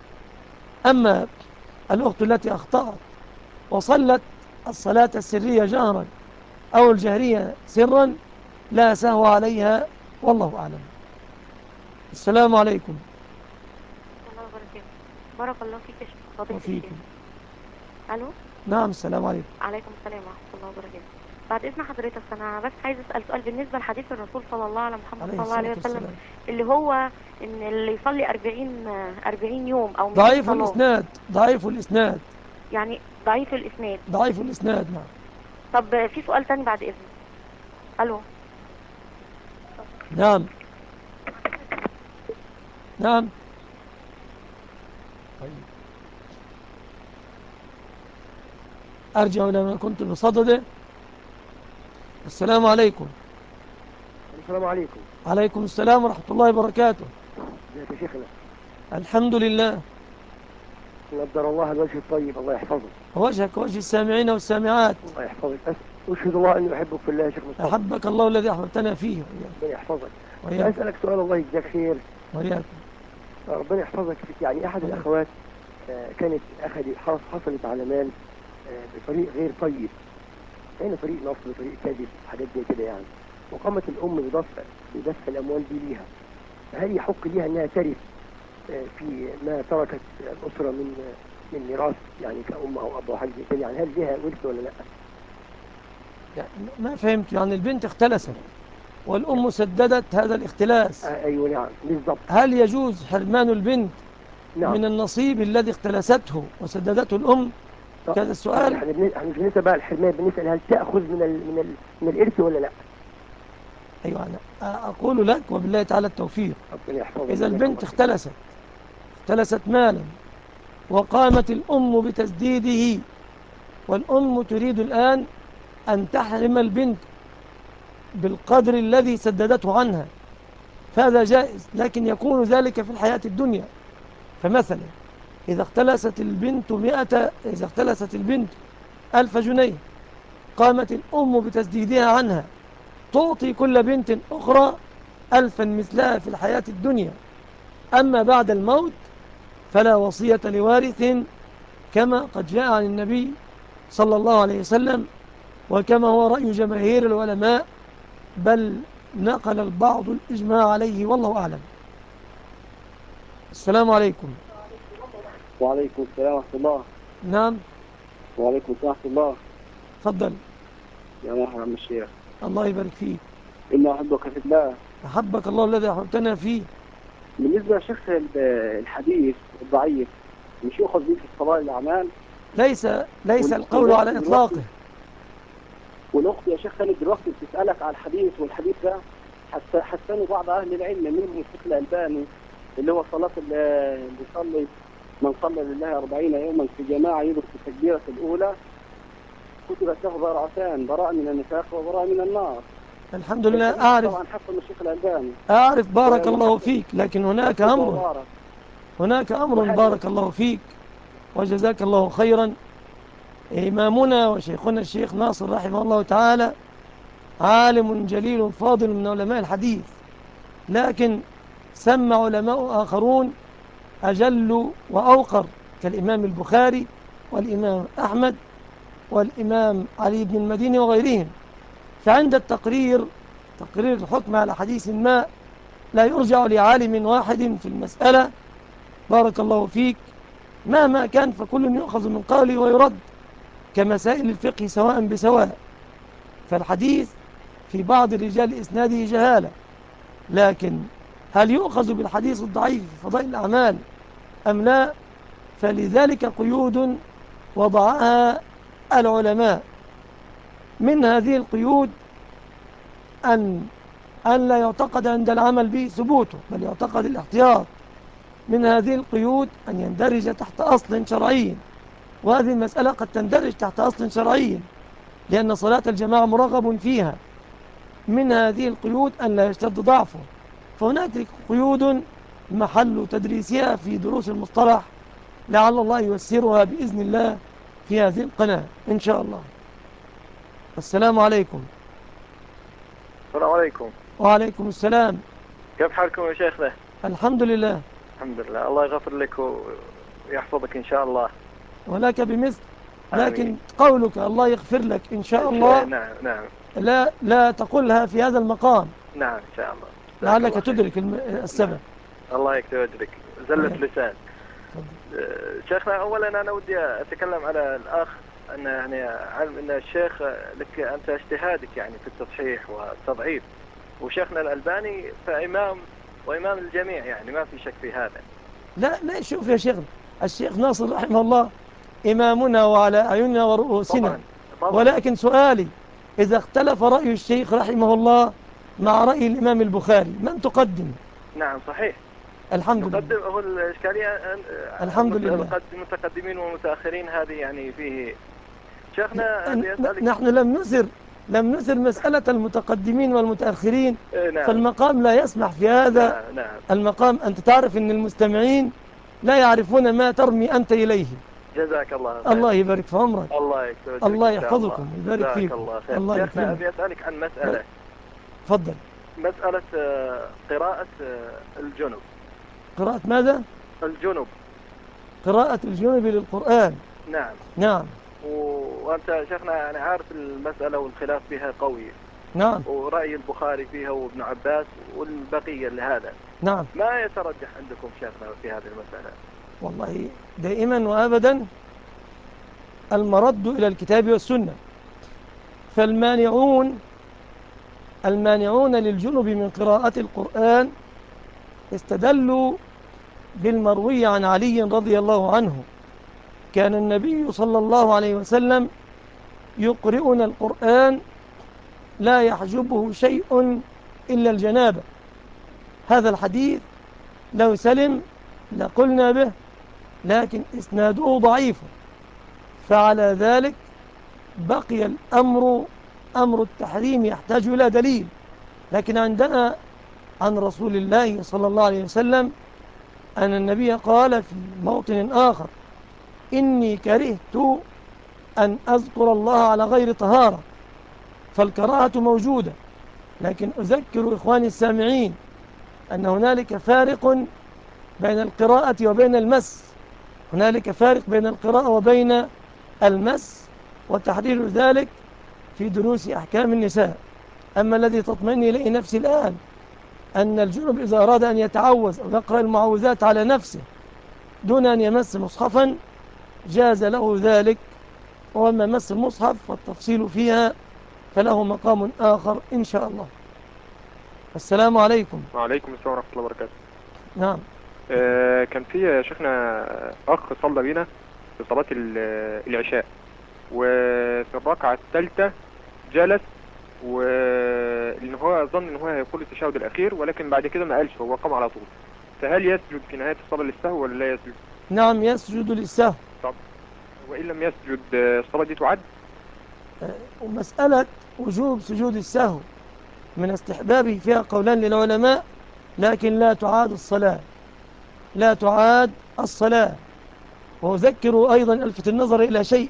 أما الأخت التي أخطأت وصلت الصلاة السرية جهرا أو الجهرية سرا لا سهو عليها، والله أعلم. السلام عليكم. الله وبركاته. بارك الله فيك يا شيخ. فضيلة الشيخ. وفيكم. الو. نعم. السلام عليكم. عليكم السلام ورحمة الله الله وبركاته. بعد إذن حضرتك أنا بس عايز أسأل سؤال بالنسبة لحديث الرسول صلى الله على محمد عليه صلى الله عليه الصلاة وسلم، والسلام. اللي هو إن اللي يصلي أربعين أربعين يوم أو مئتين ضعيف صلاة. الإسناد ضعيف الإسناد يعني ضعيف الإسناد. ضعيف الإسناد نعم. طب في سؤال تاني بعد إذن. ألو. نعم نعم. طيب. أرجع إلى ما كنت بصدده. السلام عليكم. السلام عليكم. عليكم السلام ورحمة الله وبركاته. ازيك يا شيخنا؟ الحمد لله. نقدر الله الوجه الطيب، الله يحفظك. وجهك وجه السامعين والسامعات. الله يحفظك. أشهد الله أنه يحبك في الله يا شيخ مصطفى. أحبك الله الذي أحببتنا فيه. ربنا يحفظك. وإياك. أسألك سؤال الله يجزاك خير. وإياك. ربنا يحفظك. يعني أحد وإياك. الأخوات كانت أخذت حصلت على مال بطريق غير طيب، يعني طريق نصب، طريق كذب، حاجات زي كده يعني، وقامت الأم بدفع بدفع الأموال دي ليها. فهل يحق ليها أنها ترث في ما تركت الأسرة من من ميراث، يعني كأم أو أب أو حاجة زي كده؟ يعني هل ليها ورث ولا لا؟ يعني ما فهمت. يعني البنت اختلست والأم سددت هذا الاختلاس. آه أيوة نعم بالضبط. هل يجوز حرمان البنت نعم. من النصيب الذي اختلسته وسددته الأم؟ هذا السؤال. احنا مش بنسأل بقى الحرمان، بنسأل هل تأخذ من ال من ال من الإرث ولا لا؟ أيوة أنا أقول لك وبالله تعالى التوفيق. ربنا يحفظك. إذا البنت اختلست اختلست مالا وقامت الأم بتسديده، والأم تريد الآن أن تحرم البنت بالقدر الذي سددته عنها، فهذا جائز، لكن يكون ذلك في الحياة الدنيا. فمثلا إذا اختلست البنت مئة إذا اختلست البنت ألف جنيه، قامت الأم بتسديدها عنها، تعطي كل بنت أخرى ألفا مثلها في الحياة الدنيا. أما بعد الموت فلا وصية لوارث، كما قد جاء عن النبي صلى الله عليه وسلم، وكما هو رأي جماهير العلماء، بل نقل البعض الإجماع عليه، والله أعلم. السلام عليكم. وعليكم السلام ورحمة الله. نعم. وعليكم السلام ورحمة الله. تفضل. يا مرحبا عم الشيخ. الله يبارك فيك. إني أحبك في الله. أحبك الله الذي أحببتنا فيه. بالنسبة لشخص الحديث الضعيف، مش يؤخذ به في الصلاة الأعمال؟ ليس ليس القول على إطلاقه. والأخت يا شيخ خالد دلوقتي بتسألك على الحديث، والحديث ده حسنوا بعض أهل العلم منهم الشيخ الألباني، اللي هو صلاة اللي بيصلي من صلى لله أربعين يوما في جماعة يدرك التكبيرة الأولى كتبت له براءتان، براءة من النفاق وبراءة من النار. الحمد لله. أعرف طبعا حسن الشيخ الألباني. أعرف بارك الله فيك، لكن هناك أمر هناك أمر بارك الله فيك وجزاك الله خيرا. إمامنا وشيخنا الشيخ ناصر رحمه الله تعالى عالم جليل فاضل من علماء الحديث، لكن سمى علماء آخرون أجل وأوقر كالإمام البخاري والإمام أحمد والإمام علي بن المديني وغيرهم. فعند التقرير تقرير الحكم على حديث ما لا يرجع لعالم واحد في المسألة بارك الله فيك، مهما كان فكل يؤخذ من قوله ويرد كمسائل الفقه سواء بسواء. فالحديث في بعض رجال إسناده جهالة، لكن هل يؤخذ بالحديث الضعيف في فضائل الأعمال أم لا؟ فلذلك قيود وضعها العلماء. من هذه القيود أن أن لا يعتقد عند العمل به ثبوته، بل يعتقد الاحتياط. من هذه القيود أن يندرج تحت أصل شرعي، وهذه المسألة قد تندرج تحت أصل شرعي لأن صلاة الجماعة مرغب فيها. من هذه القيود أن لا يشتد ضعفه، فهناك قيود محل تدريسها في دروس المصطلح، لعل الله ييسرها بإذن الله في هذه القناة إن شاء الله. السلام عليكم. السلام عليكم. وعليكم السلام. كيف حالكم يا شيخنا؟ الحمد لله. الحمد لله. الله يغفر لك ويحفظك إن شاء الله. ولك بمثل. لكن آمين. قولك الله يغفر لك إن شاء الله نعم نعم لا لا تقولها في هذا المقام. نعم إن شاء الله. لعلك تدرك السبب. نعم. الله يكتب أجرك. زلة لسان. أه شيخنا، أولا أنا ودي أتكلم على الأخ أن يعني علم أن الشيخ لك أنت اجتهادك يعني في التصحيح والتضعيف، وشيخنا الألباني فإمام وإمام الجميع، يعني ما في شك في هذا. لا لا، شوف يا شيخ، الشيخ ناصر رحمه الله إمامنا وعلى أعيننا ورؤوسنا. طبعا طبعا. ولكن سؤالي، إذا اختلف رأي الشيخ رحمه الله مع رأي الإمام البخاري من تقدم؟ نعم صحيح. الحمد لله. نقدم، هو الإشكالية الحمد لله. المتقدمين والمتأخرين هذه يعني فيه. شيخنا أبي أسألك. نحن لم نثر لم نثر مسألة المتقدمين والمتأخرين. نعم. فالمقام لا يسمح في هذا. نعم. نعم. المقام أنت تعرف أن المستمعين لا يعرفون ما ترمي أنت إليه. جزاك الله خير. الله يبارك في عمرك. الله يكتب الله يحفظكم ويبارك فيكم. الله خير. الله شيخنا يكرمك. أبي أسألك عن مسألة. تفضل. مسألة قراءة الجنب. قراءة ماذا؟ الجنب. قراءة الجنب للقرآن. نعم. نعم. وأنت شيخنا أنا عارف المسألة والخلاف فيها قوي. نعم. ورأي البخاري فيها وابن عباس والبقية لهذا. نعم. ما يترجح عندكم شيخنا في هذه المسألة؟ والله دائما وأبدا المرد إلى الكتاب والسنة. فالمانعون المانعون للجنب من قراءة القرآن استدلوا بالمروي عن علي رضي الله عنه: كان النبي صلى الله عليه وسلم يقرئنا القرآن لا يحجبه شيء إلا الجنابة. هذا الحديث لو سلم لقلنا به، لكن إسناده ضعيف، فعلى ذلك بقي الأمر أمر التحريم يحتاج إلى دليل. لكن عندنا عن رسول الله صلى الله عليه وسلم أن النبي قال في موطن آخر: إني كرهت أن أذكر الله على غير طهارة. فالكراهة موجودة، لكن أذكر إخواني السامعين أن هنالك فارق بين القراءة وبين المس. هنالك فارق بين القراءة وبين المس، وتحرير ذلك في دروس أحكام النساء. أما الذي تطمئن إليه نفسي الآن أن الجنب إذا أراد أن يتعوذ أو يقرأ المعوذات على نفسه دون أن يمس مصحفا جاز له ذلك. وأما مس المصحف والتفصيل فيها فله مقام آخر إن شاء الله. السلام عليكم. وعليكم السلام ورحمة الله وبركاته. نعم. آه كان في شيخنا أخ صلى بينا في صلاة العشاء، وفي الركعة الثالثة جلس، وإن هو ظن إن هو هيقول التشهد الأخير، ولكن بعد كده ما قالش، هو قام على طول. فهل يسجد في نهاية الصلاة للسهو ولا لا يسجد؟ نعم يسجد للسهو. طب وإن لم يسجد الصلاة دي تعد؟ ومسألة وجوب سجود السهو من استحبابه فيها قولان للعلماء، لكن لا تعاد الصلاة لا تعاد الصلاة. وأذكر أيضا ألفت النظر إلى شيء،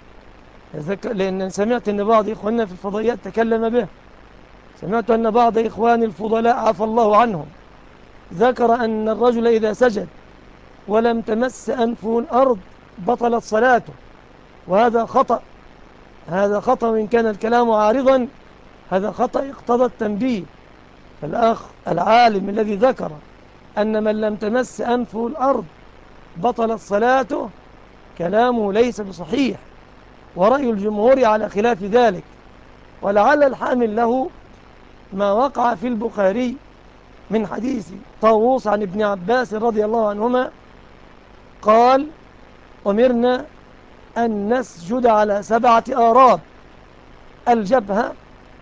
لأن سمعت أن بعض إخواننا في الفضائيات تكلم به. سمعت أن بعض إخواني الفضلاء عفى الله عنهم ذكر أن الرجل إذا سجد ولم تمس أنفه الأرض بطلت صلاته، وهذا خطأ. هذا خطأ، وإن كان الكلام عارضا هذا خطأ يقتضى التنبيه. فالأخ العالم الذي ذكر أن من لم تمس أنفه الأرض بطلت صلاته كلامه ليس بصحيح، ورأي الجمهور على خلاف ذلك. ولعل الحامل له ما وقع في البخاري من حديث طاووس عن ابن عباس رضي الله عنهما قال: أمرنا أن نسجد على سبعة آراب: الجبهة،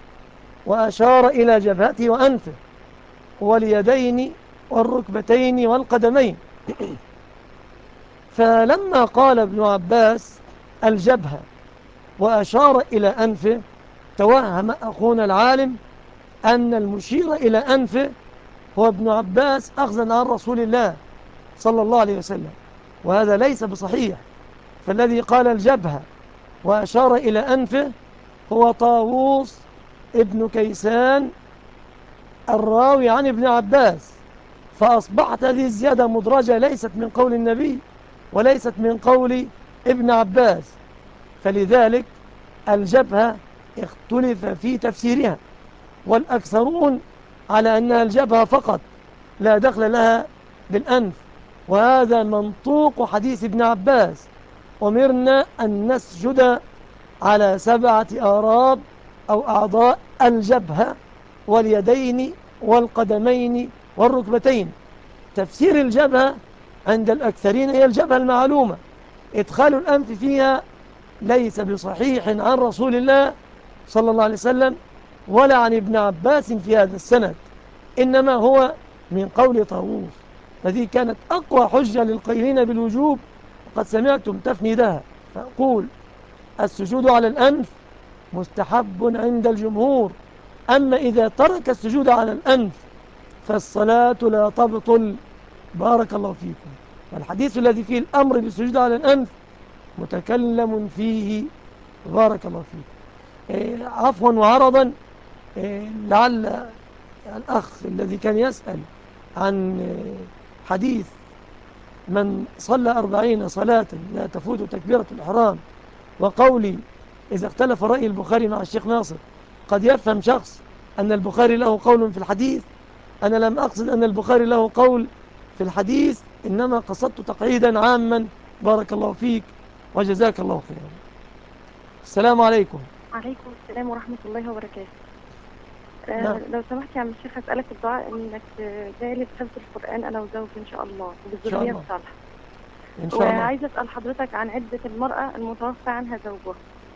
وأشار إلى جبهته وأنفه، واليدين والركبتين والقدمين. فلما قال ابن عباس الجبهة وأشار إلى أنفه توهم أخونا العالم أن المشير إلى أنفه هو ابن عباس أخذا عن رسول الله صلى الله عليه وسلم، وهذا ليس بصحيح. فالذي قال الجبهة وأشار إلى أنفه هو طاووس ابن كيسان الراوي عن ابن عباس. فأصبحت هذه الزيادة مدرجة، ليست من قول النبي وليست من قول ابن عباس. فلذلك الجبهة اختلف في تفسيرها، والأكثرون على أنها الجبهة فقط لا دخل لها بالأنف، وهذا منطوق حديث ابن عباس أمرنا أن نسجد على سبعة آراب أو أعضاء: الجبهة واليدين والقدمين والركبتين. تفسير الجبهة عند الأكثرين هي الجبهة المعلومة، إدخال الأنف فيها ليس بصحيح عن رسول الله صلى الله عليه وسلم ولا عن ابن عباس في هذا السند، إنما هو من قول طاووس، فذي كانت أقوى حجة للقائلين بالوجوب. وقد سمعتم تفنيدها، فأقول: السجود على الأنف مستحب عند الجمهور، أما إذا ترك السجود على الأنف فالصلاة لا تبطل. بارك الله فيكم. والحديث الذي فيه الأمر بالسجود على الأنف متكلم فيه. بارك الله فيكم. إيه عفوا وعرضا، إيه لعل الأخ الذي كان يسأل عن حديث من صلى أربعين صلاة لا تفوت تكبيرة الإحرام، وقولي إذا اختلف رأي البخاري مع الشيخ ناصر قد يفهم شخص أن البخاري له قول في الحديث. أنا لم أقصد أن البخاري له قول في الحديث، إنما قصدت تقعيدا عاما. بارك الله فيك وجزاك الله خيرا. السلام عليكم. عليكم السلام ورحمة الله وبركاته. آه نعم. لو سمحت يا عم الشيخ أسألك الدعاء إنك جالي بحفظ القرآن أنا وزوجي إن شاء الله وبالذرية الصالحة. إن شاء الله. وعايزة أسأل حضرتك عن عدة المرأة المتوفى عنها زوجها.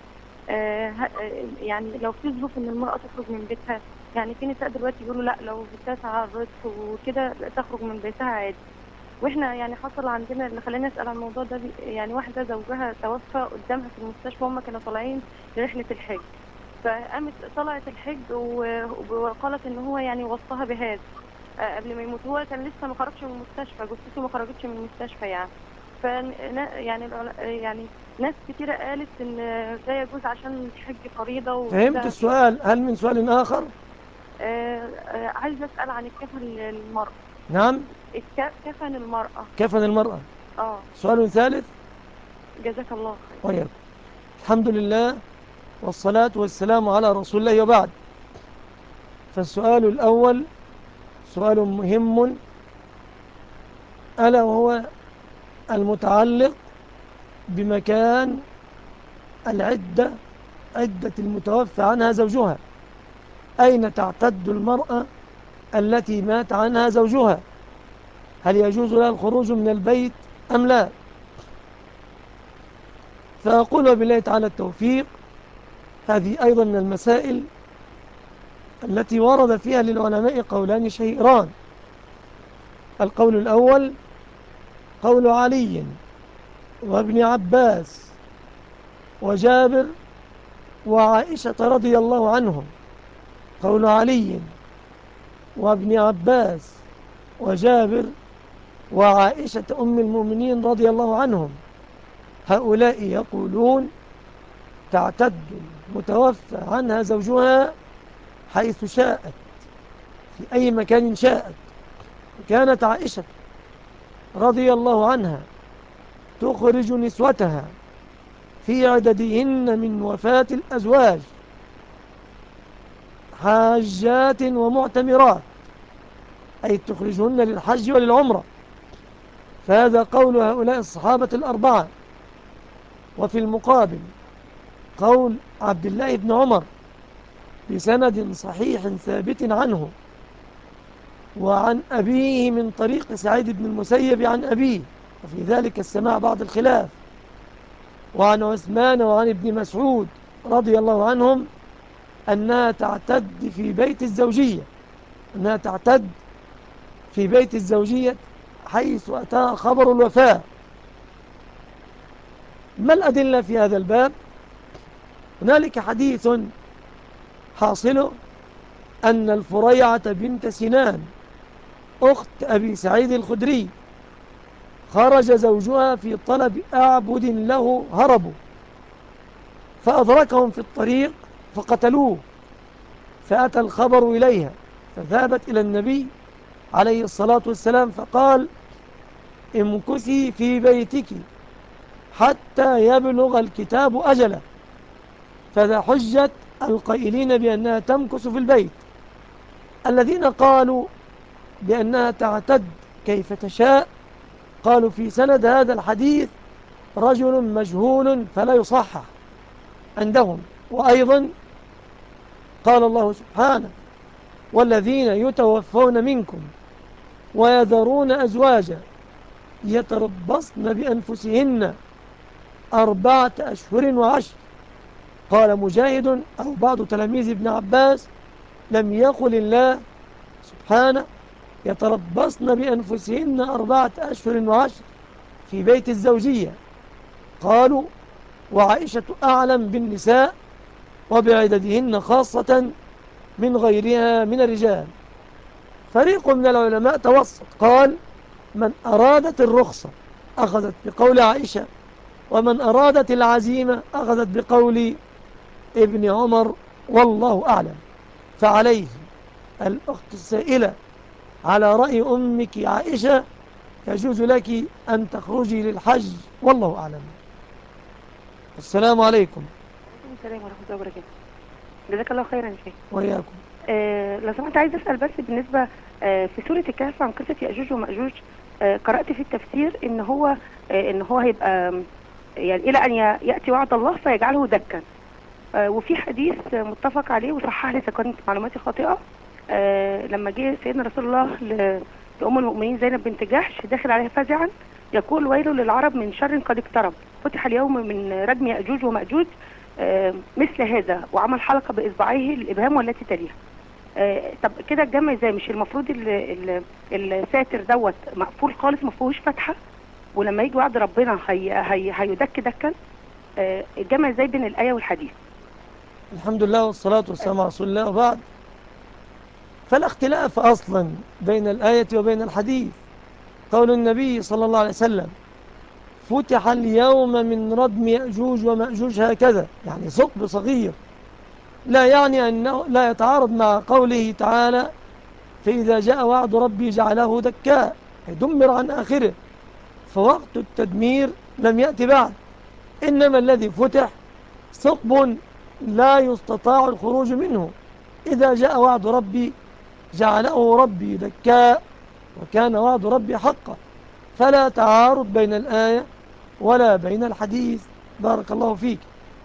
آه يعني لو في ظروف إن المرأة تخرج من بيتها، يعني في نساء دلوقتي بيقولوا لا لو بيتها تعرضت وكده تخرج من بيتها عادي، واحنا يعني حصل عندنا اللي خلاني اسال عن الموضوع ده، يعني واحده زوجها توفى قدامها في المستشفى، هم كانوا طالعين لرحله الحج، فقامت طلعت الحج وقالت ان هو يعني وصاها بهذا قبل ما يموت. هو كان لسه ما خرجش من المستشفى، جثته ما خرجتش من المستشفى يعني. ف يعني يعني ناس كتيره قالت ان ده يجوز عشان الحج فريضه وكده. فهمت السؤال. هل من سؤال آخر؟ آه آه عايزه اسال عن الكفن للمرأة. نعم. كفن المرأة. كفن المرأة. اه. سؤال ثالث. جزاك الله خير. طيب. الحمد لله والصلاة والسلام على رسول الله، وبعد. فالسؤال الأول سؤال مهم، ألا وهو المتعلق بمكان العدة، عدة المتوفى عنها زوجها. أين تعتد المرأة التي مات عنها زوجها؟ هل يجوز لها الخروج من البيت أم لا؟ فأقول بالله تعالى التوفيق، هذه أيضا من المسائل التي ورد فيها للعلماء قولان شهيران. القول الأول قول علي وابن عباس وجابر وعائشة رضي الله عنهم. قول علي وابن عباس وجابر وعائشة أم المؤمنين رضي الله عنهم، هؤلاء يقولون تعتد المتوفى عنها زوجها حيث شاءت، في أي مكان شاءت. كانت عائشة رضي الله عنها تخرج نسوتها في عددهن من وفاة الأزواج حاجات ومعتمرات، أي تخرجهن للحج وللعمرة. فهذا قول هؤلاء الصحابة الأربعة. وفي المقابل قول عبد الله بن عمر بسند صحيح ثابت عنه وعن أبيه من طريق سعيد بن المسيب عن أبيه، وفي ذلك السماع بعض الخلاف، وعن عثمان وعن ابن مسعود رضي الله عنهم أنها تعتد في بيت الزوجية، أنها تعتد في بيت الزوجية حيث أتى خبر الوفاة. ما الأدلة في هذا الباب؟ هنالك حديث حاصل أن الفريعة بنت سنان أخت أبي سعيد الخدري خرج زوجها في طلب أعبد له هربوا، فأدركهم في الطريق فقتلوه، فأتى الخبر إليها فذهبت إلى النبي عليه الصلاة والسلام فقال امكثي في بيتك حتى يبلغ الكتاب أجله. فذا حجة القائلين بأنها تمكث في البيت. الذين قالوا بأنها تعتد كيف تشاء قالوا في سند هذا الحديث رجل مجهول فلا يصحح عندهم. وأيضا قال الله سبحانه والذين يتوفون منكم ويذرون أزواجا يتربصن بأنفسهن أربعة أشهر وعشر. قال مجاهد أو بعض تلاميذ ابن عباس لم يقل الله سبحانه يتربصن بأنفسهن أربعة أشهر وعشر في بيت الزوجية. قالوا وعائشة أعلم بالنساء وبعددهن خاصة من غيرها من الرجال. فريق من العلماء توسط قال من أرادت الرخصة أخذت بقول عائشة، ومن أرادت العزيمة أخذت بقول ابن عمر، والله أعلم. فعليه الأخت السائلة على رأي أمك عائشة يجوز لك أن تخرجي للحج، والله أعلم. السلام عليكم. وعليكم السلام ورحمة الله وبركاته. جزاك الله خيرا يا شيخ. وإياكم. آه لو سمحت عايز أسأل بس بالنسبة آه في سورة الكهف عن قصة يأجوج ومأجوج. آه قرأت في التفسير إن هو آه إن هو هيبقى يعني إلى أن يأتي وعد الله فيجعله دكا. آه وفي حديث متفق عليه وصحح لي إذا كانت معلوماتي خاطئة. آه لما جه سيدنا رسول الله لأم المؤمنين زينب بنت جحش داخل عليها فزعا يقول ويل للعرب من شر قد اقترب، فتح اليوم من ردم يأجوج ومأجوج آه مثل هذا، وعمل حلقة بإصبعيه الإبهام والتي تليها. آه طب كده الجمع ازاي؟ مش المفروض الساتر دوت مقفول خالص ما فيهوش فتحة، ولما يجي وعد ربنا هي هي هيدك دكا؟ آه الجمع ازاي بين الآية والحديث؟ الحمد لله والصلاة والسلام على رسول الله. وبعد، فلا اختلاف أصلا بين الآية وبين الحديث. قول النبي صلى الله عليه وسلم فتح اليوم من ردم يأجوج ومأجوج هكذا، يعني ثقب صغير، لا يعني أنه لا يتعارض مع قوله تعالى فإذا جاء وعد ربي جعله دكاء، يدمر عن آخره. فوقت التدمير لم يأتي بعد، إنما الذي فتح ثقب لا يستطاع الخروج منه. إذا جاء وعد ربي جعله ربي دكاء، وكان وعد ربي حقا. فلا تعارض بين الآية ولا بين الحديث. بارك الله فيك.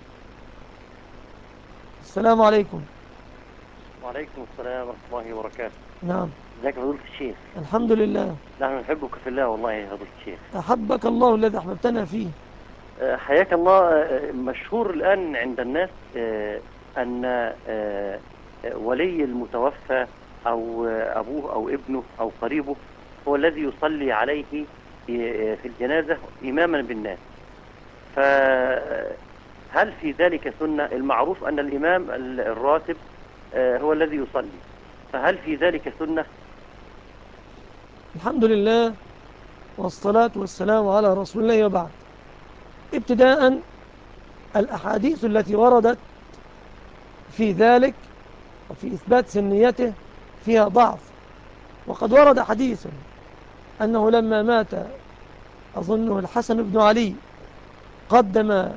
السلام عليكم. وعليكم السلام ورحمة الله وبركاته. نعم. ازيك يا فضيلة الشيخ؟ الحمد لله. نحن نحبك في الله والله يا فضيلة الشيخ. أحبك الله الذي أحببتنا فيه. أه حياك الله. أه مشهور الآن عند الناس أه أن أه ولي المتوفى أو أبوه أو ابنه أو قريبه هو الذي يصلي عليه في الجنازة إماما بالناس. فهل في ذلك سنة؟ المعروف أن الإمام الراتب أه هو الذي يصلي، فهل في ذلك سنة؟ الحمد لله والصلاة والسلام على رسول الله. وبعد، ابتداء الأحاديث التي وردت في ذلك وفي إثبات سنيته فيها ضعف. وقد ورد حديث أنه لما مات أظنه الحسن بن علي قدم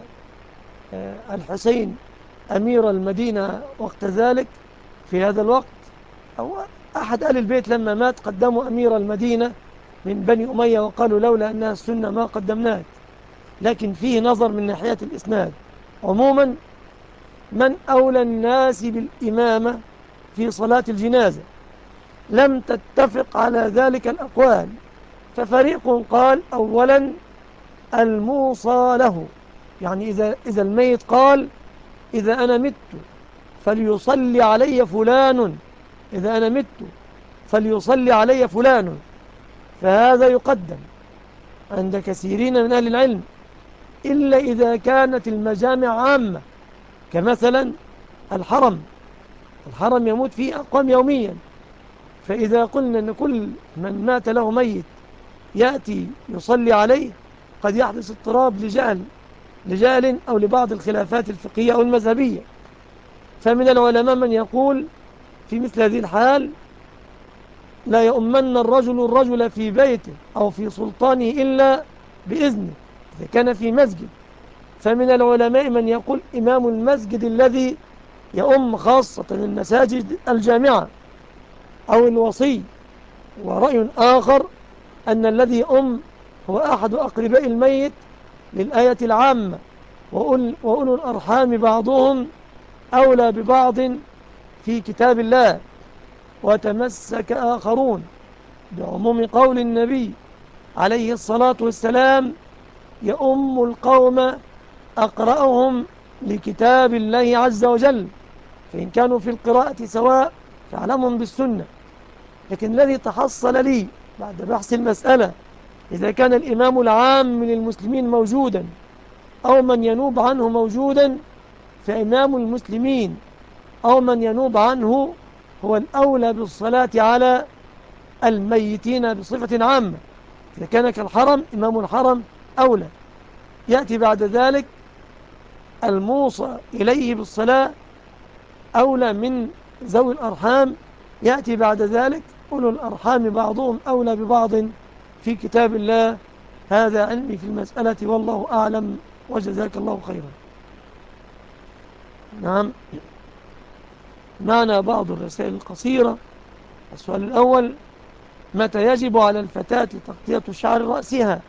الحسين أمير المدينة وقت ذلك في هذا الوقت، أو أحد أهل البيت لما مات قدموا أمير المدينة من بني أمية وقالوا لولا أنها السنة ما قدمناك. لكن فيه نظر من ناحية الإسناد. عموما من أولى الناس بالإمامة في صلاة الجنازة لم تتفق على ذلك الأقوال. ففريق قال أولا الموصى له، يعني إذا, إذا الميت قال إذا أنا مت فليصلي علي فلان، إذا أنا مت فليصلي علي فلان، فهذا يقدم عند كثيرين من أهل العلم، إلا إذا كانت المجامع عامة كمثلا الحرم. الحرم يموت فيه أقوام يوميا، فإذا قلنا أن كل من مات له ميت يأتي يصلي عليه قد يحدث اضطراب لجهل لجهل أو لبعض الخلافات الفقهية أو المذهبية. فمن العلماء من يقول في مثل هذه الحال لا يؤمن الرجل الرجل في بيته أو في سلطانه إلا بإذنه إذا كان في مسجد. فمن العلماء من يقول إمام المسجد الذي يؤم خاصة المساجد الجامعة أو الوصي. ورأي آخر أن الذي يؤم هو أحد أقرباء الميت للآية العامة وأولو الأرحام بعضهم أولى ببعض في كتاب الله، وتمسك آخرون بعموم قول النبي عليه الصلاة والسلام يؤم القوم أقرأهم لكتاب الله عز وجل، فإن كانوا في القراءة سواء فاعلمهم بالسنة. لكن الذي تحصل لي بعد بحث المسألة إذا كان الإمام العام للمسلمين موجودا أو من ينوب عنه موجودا، فإمام المسلمين أو من ينوب عنه هو الأولى بالصلاة على الميتين بصفة عامة. إذا كان كالحرم إمام الحرم أولى، يأتي بعد ذلك الموصى إليه بالصلاة أولى من ذوي الأرحام، يأتي بعد ذلك أولو الأرحام بعضهم أولى ببعض في كتاب الله. هذا علمي في المسألة والله أعلم، وجزاك الله خيرا. نعم، معنا بعض الرسائل القصيرة. السؤال الأول: متى يجب على الفتاة تغطية شعر رأسها؟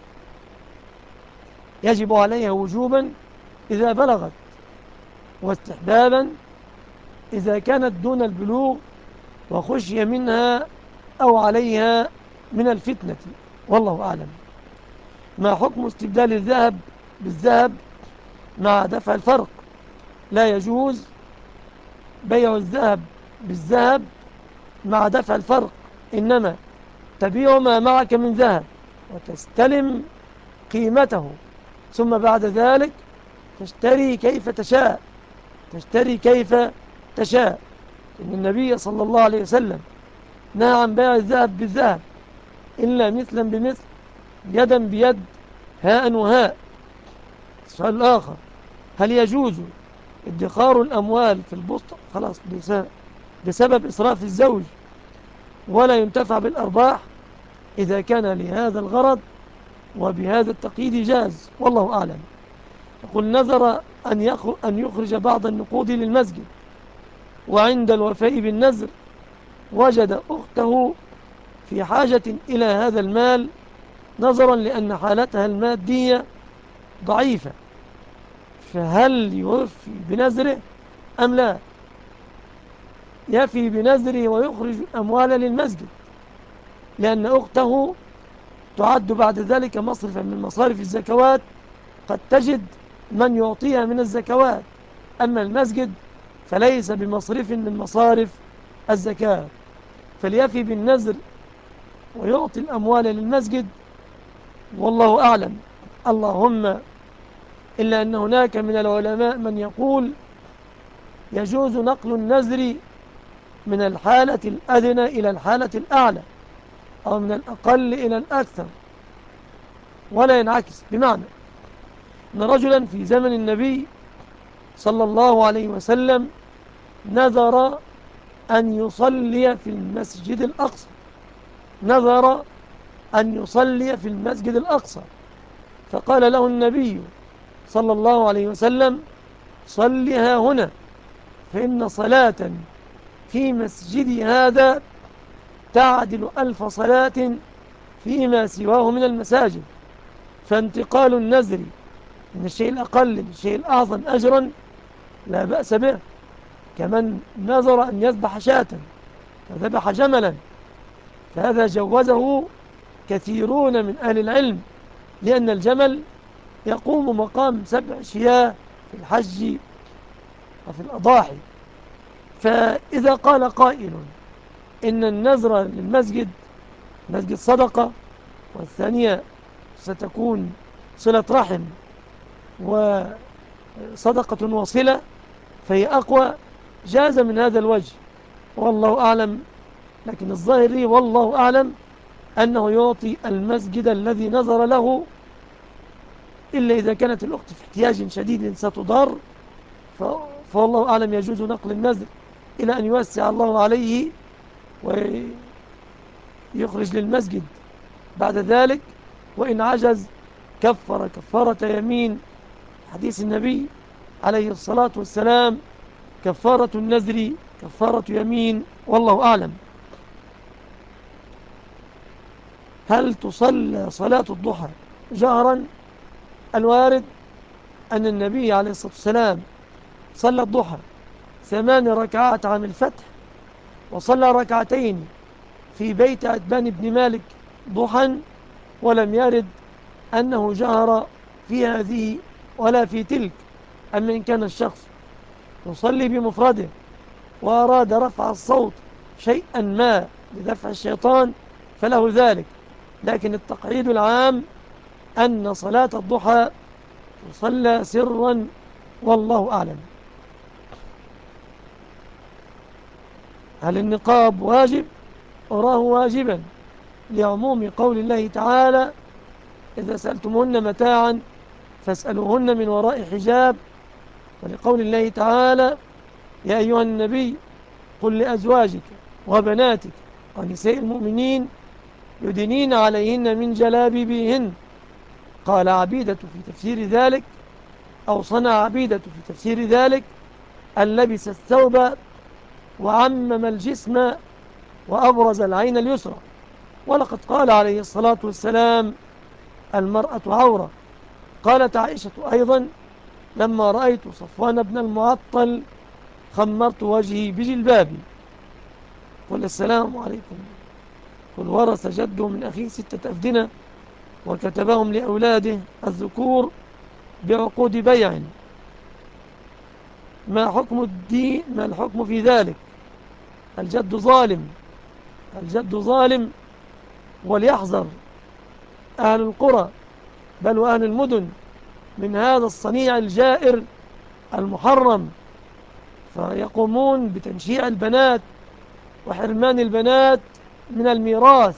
يجب عليها وجوبا إذا بلغت، واستحبابا إذا كانت دون البلوغ وخشي منها أو عليها من الفتنة، والله أعلم. ما حكم استبدال الذهب بالذهب مع دفع الفرق؟ لا يجوز بيع الذهب بالذهب مع دفع الفرق، إنما تبيع ما معك من ذهب وتستلم قيمته، ثم بعد ذلك تشتري كيف تشاء تشتري كيف تشاء إن النبي صلى الله عليه وسلم نهى عن بيع الذهب بالذهب إلا مثلا بمثل، يدا بيد، هاء وهاء. السؤال الآخر: هل يجوز ادخار الأموال في البسطة خلاص بسبب إسراف الزوج ولا ينتفع بالأرباح؟ إذا كان لهذا الغرض وبهذا التقييد جاز، والله أعلم. يقول: نذر أن يخرج بعض النقود للمسجد، وعند الوفاء بالنذر وجد أخته في حاجة إلى هذا المال نظرا لأن حالتها المادية ضعيفة، فهل يوفي بنذره أم لا؟ يفي بنذره ويخرج أموال للمسجد، لأن أخته تعد بعد ذلك مصرفا من مصارف الزكوات، قد تجد من يعطيها من الزكوات، أما المسجد فليس بمصرف من مصارف الزكاة، فليفي بالنذر ويعطي الأموال للمسجد، والله أعلم. اللهم إلا أن هناك من العلماء من يقول يجوز نقل النذر من الحالة الأدنى إلى الحالة الأعلى، أو من الأقل إلى الأكثر، ولا ينعكس. بمعنى أن رجلا في زمن النبي صلى الله عليه وسلم نذر أن يصلي في المسجد الأقصى نذر أن يصلي في المسجد الأقصى فقال له النبي صلى الله عليه وسلم: صلها هنا، فإن صلاة في مسجد هذا تعدل ألف صلاة فيما سواه من المساجد. فانتقال النذر من الشيء الأقل للشيء الأعظم أجرا لا بأس به، كمن نذر أن يذبح شاة فذبح جملا، فهذا جوزه كثيرون من أهل العلم، لأن الجمل يقوم مقام سبع شياه في الحج وفي الأضاحي. فإذا قال قائل إن النذر للمسجد مسجد صدقة، والثانية ستكون صلة رحم وصدقة وصلة، فهي أقوى، جاز من هذا الوجه، والله أعلم. لكن الظاهري والله أعلم أنه يعطي المسجد الذي نذر له، إلا إذا كانت الأخت في احتياج شديد ستضر، فالله أعلم يجوز نقل النذر إلى أن يوسع الله عليه ويخرج للمسجد بعد ذلك، وإن عجز كفر كفارة يمين، حديث النبي عليه الصلاة والسلام: كفارة النذر كفارة يمين، والله أعلم. هل تصلى صلاة الضحى جهرا الوارد أن النبي عليه الصلاة والسلام صلى الضحى ثمان ركعات عام الفتح، وصلى ركعتين في بيت عتبان بن مالك ضحى، ولم يرد أنه جهر في هذه ولا في تلك. أما إن كان الشخص يصلي بمفرده وأراد رفع الصوت شيئا ما لدفع الشيطان فله ذلك، لكن التقعيد العام أن صلاة الضحى تصلى سرا والله أعلم. هل النقاب واجب؟ أراه واجبا لعموم قول الله تعالى: إذا سألتمهن متاعا فاسألوهن من وراء حجاب، ولقول الله تعالى: يا أيها النبي قل لأزواجك وبناتك ونساء المؤمنين يدنين عليهن من جلابيبهن. قال عبيدة في تفسير ذلك، أو صنع عبيدة في تفسير ذلك، أن لبس الثوب وعمم الجسم وأبرز العين اليسرى. ولقد قال عليه الصلاة والسلام: المرأة عورة. قالت عائشة أيضا: لما رأيت صفوان بن المعطل خمرت وجهي بجلبابي. قل السلام عليكم. قل ورث جده من أخيه ستة أفدنة وكتبهم لأولاده الذكور بعقود بيع، ما حكم الدين؟ ما الحكم في ذلك؟ الجد ظالم، الجد ظالم، وليحذر أهل القرى بل وأهل المدن من هذا الصنيع الجائر المحرم، فيقومون بتنشيع البنات وحرمان البنات من الميراث،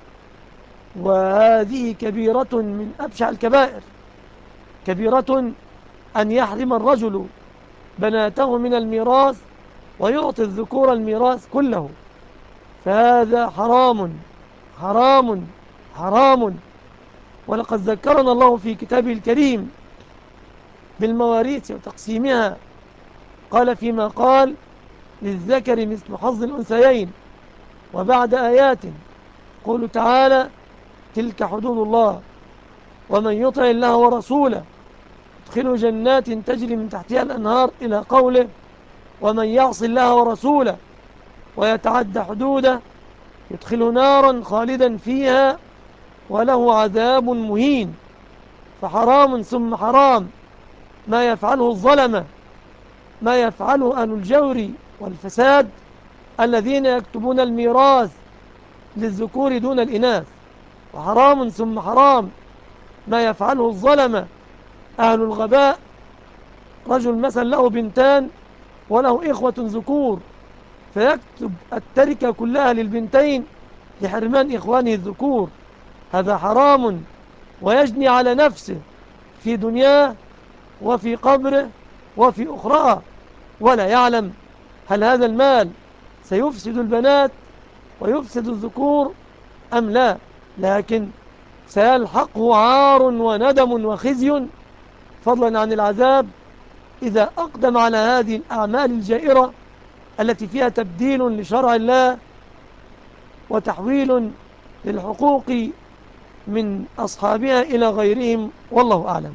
وهذه كبيرة من أبشع الكبائر. كبيرة أن يحرم الرجل بناته من الميراث ويعطي الذكور الميراث كله، فهذا حرام حرام حرام. ولقد ذكرنا الله في كتابه الكريم بالمواريث وتقسيمها، قال فيما قال: للذكر مثل حظ الأنثيين. وبعد آيات قوله تعالى: تلك حدود الله ومن يطع الله ورسوله يدخله جنات تجري من تحتها الأنهار، إلى قوله: ومن يعص الله ورسوله ويتعدى حدوده يدخله نارا خالدا فيها وله عذاب مهين. فحرام ثم حرام ما يفعله الظلمة، ما يفعله أهل الجور والفساد الذين يكتبون الميراث للذكور دون الإناث. وحرام ثم حرام ما يفعله الظلمة أهل الغباء، رجل مثلا له بنتان وله إخوة ذكور فيكتب التركة كلها للبنتين لحرمان إخوانه الذكور. هذا حرام، ويجني على نفسه في دنياه وفي قبره وفي أخرى، ولا يعلم هل هذا المال سيفسد البنات ويفسد الذكور أم لا، لكن سيلحقه عار وندم وخزي فضلا عن العذاب إذا أقدم على هذه الأعمال الجائرة التي فيها تبديل لشرع الله وتحويل للحقوق من أصحابها إلى غيرهم، والله أعلم.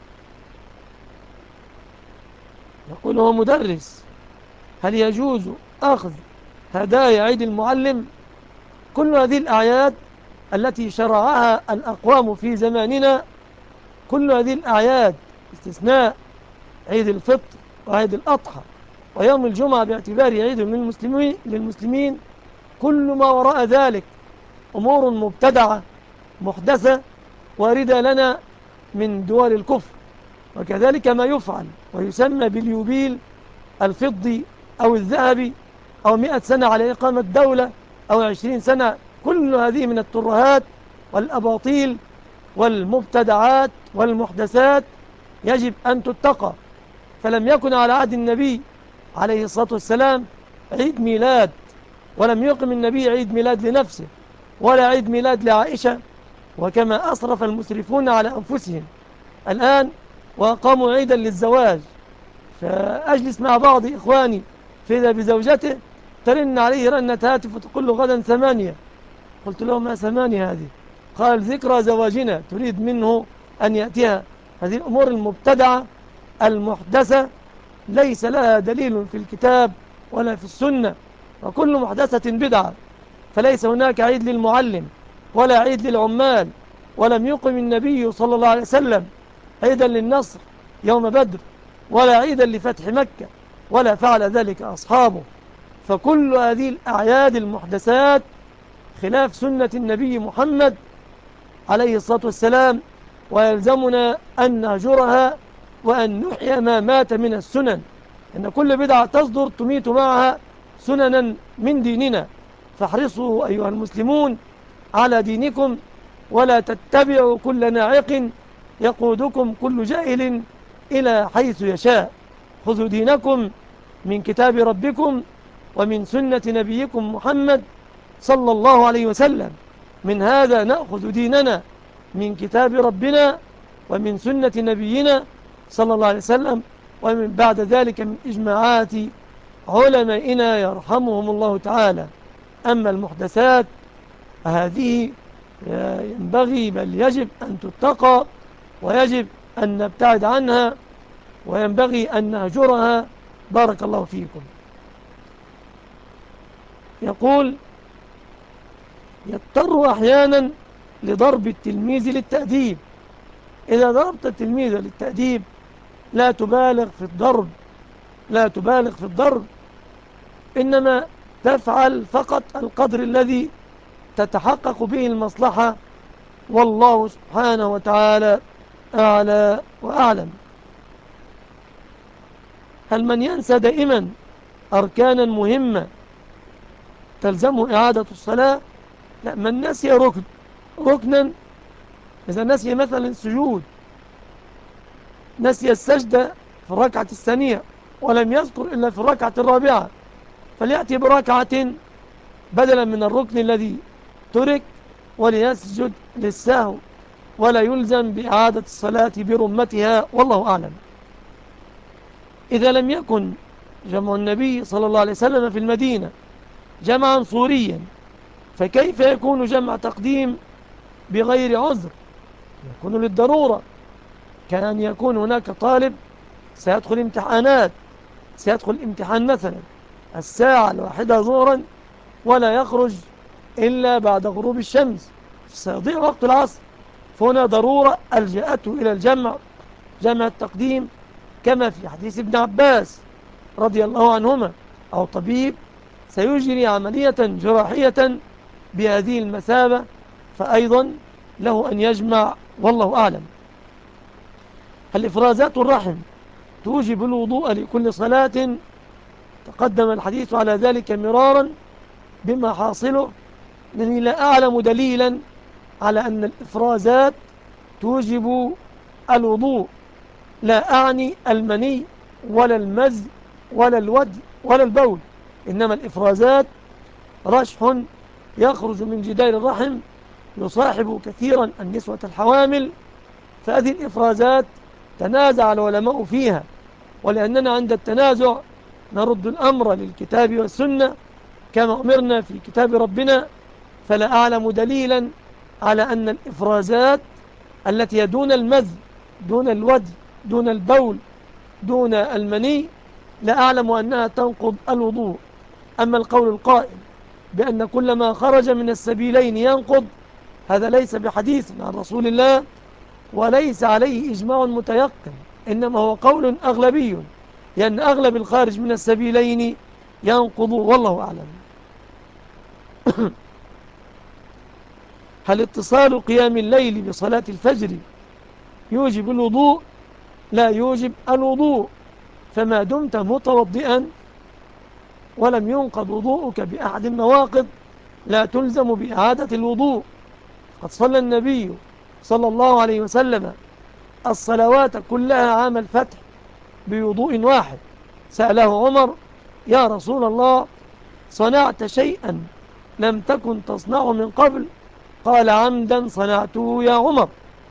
يقول: هو مدرس، هل يجوز أخذ هدايا عيد المعلم؟ كل هذه الأعياد التي شرعها الأقوام في زماننا، كل هذه الأعياد استثناء عيد الفطر وعيد الأضحى ويوم الجمعة باعتباره عيد للمسلمين, للمسلمين كل ما وراء ذلك أمور مبتدعة محدثة واردة لنا من دول الكفر. وكذلك ما يفعل ويسمى باليوبيل الفضي أو الذهبي أو مئة سنة على إقامة دولة أو عشرين سنة، كل هذه من الترهات والأباطيل والمبتدعات والمحدثات يجب أن تتقى. فلم يكن على عهد النبي عليه الصلاة والسلام عيد ميلاد، ولم يقم النبي عيد ميلاد لنفسه ولا عيد ميلاد لعائشة، وكما أصرف المسرفون على أنفسهم الآن وأقاموا عيدا للزواج. فأجلس مع بعض إخواني فإذا بزوجته ترن عليه رنة هاتف وتقول له: غدا ثمانية. قلت له: ما ثمانية هذه؟ قال: ذكرى زواجنا، تريد منه أن يأتيها هذه الأمور المبتدعة المحدثة ليس لها دليل في الكتاب ولا في السنة، وكل محدثة بدعة. فليس هناك عيد للمعلم ولا عيد للعمال، ولم يقم النبي صلى الله عليه وسلم عيدا للنصر يوم بدر، ولا عيدا لفتح مكة، ولا فعل ذلك أصحابه. فكل هذه الأعياد المحدثات خلاف سنة النبي محمد عليه الصلاة والسلام، ويلزمنا أن نهجرها وأن نحيي ما مات من السنن، إن كل بدعة تصدر تميت معها سننا من ديننا. فاحرصوا أيها المسلمون على دينكم، ولا تتبعوا كل ناعق يقودكم كل جاهل إلى حيث يشاء. خذوا دينكم من كتاب ربكم ومن سنة نبيكم محمد صلى الله عليه وسلم. من هذا نأخذ ديننا، من كتاب ربنا ومن سنة نبينا صلى الله عليه وسلم، ومن بعد ذلك من إجماعات علمائنا يرحمهم الله تعالى. أما المحدثات هذه ينبغي بل يجب أن تتقى، ويجب أن نبتعد عنها، وينبغي أن نهجرها. بارك الله فيكم. يقول: يضطر أحيانا لضرب التلميذ للتأديب. إذا ضربت التلميذ للتأديب لا تبالغ في الضرب، لا تبالغ في الضرب، إنما تفعل فقط القدر الذي تتحقق به المصلحة، والله سبحانه وتعالى أعلى وأعلم. هل من ينسى دائما أركانا مهمة تلزمه إعادة الصلاة؟ لا، من نسي ركن ركنا، إذا نسي مثلا السجود، نسي السجدة في الركعة الثانية ولم يذكر إلا في الركعة الرابعة، فليأتي بركعة بدلا من الركن الذي ترك، وليسجد للسهو، ولا يلزم بإعادة الصلاة برمتها، والله أعلم. إذا لم يكن جمع النبي صلى الله عليه وسلم في المدينة جمعا صوريا، فكيف يكون جمع تقديم بغير عذر؟ يكون للضرورة، كان يكون هناك طالب سيدخل امتحانات، سيدخل امتحان مثلا الساعة الواحدة ظهرا ولا يخرج إلا بعد غروب الشمس، سيضيع وقت العصر، فهنا ضرورة ألجأته إلى الجمع، جمع التقديم، كما في حديث ابن عباس رضي الله عنهما، أو طبيب سيجري عملية جراحية بهذه المثابة، فأيضا له أن يجمع، والله أعلم. هل إفرازات الرحم توجب الوضوء لكل صلاة؟ تقدم الحديث على ذلك مرارا بما حاصله، لأنني لا أعلم دليلا على أن الإفرازات توجب الوضوء، لا أعني المني ولا المزي ولا الودي ولا البول، إنما الإفرازات رشح يخرج من جدار الرحم يصاحب كثيرا النسوة الحوامل، فهذه الإفرازات تنازع العلماء فيها، ولأننا عند التنازع نرد الأمر للكتاب والسنة كما أمرنا في كتاب ربنا، فلا أعلم دليلا على أن الإفرازات التي دون المذي دون الودي دون البول دون المني لا أعلم أنها تنقض الوضوء. أما القول القائل بأن كل ما خرج من السبيلين ينقض، هذا ليس بحديث عن رسول الله، وليس عليه إجماع متيقن، إنما هو قول أغلبي، لأن أغلب الخارج من السبيلين ينقض، والله أعلم. هل اتصال قيام الليل بصلاة الفجر يوجب الوضوء؟ لا يوجب الوضوء، فما دمت متوضئا ولم ينقض وضوءك بأحد النواقض لا تلزم بإعادة الوضوء. قد صلى النبي صلى الله عليه وسلم الصلوات كلها عام الفتح بوضوء واحد. سأله عمر: يا رسول الله، صنعت شيئا لم تكن تصنعه من قبل؟ قال: عمدا صنعته يا عمر.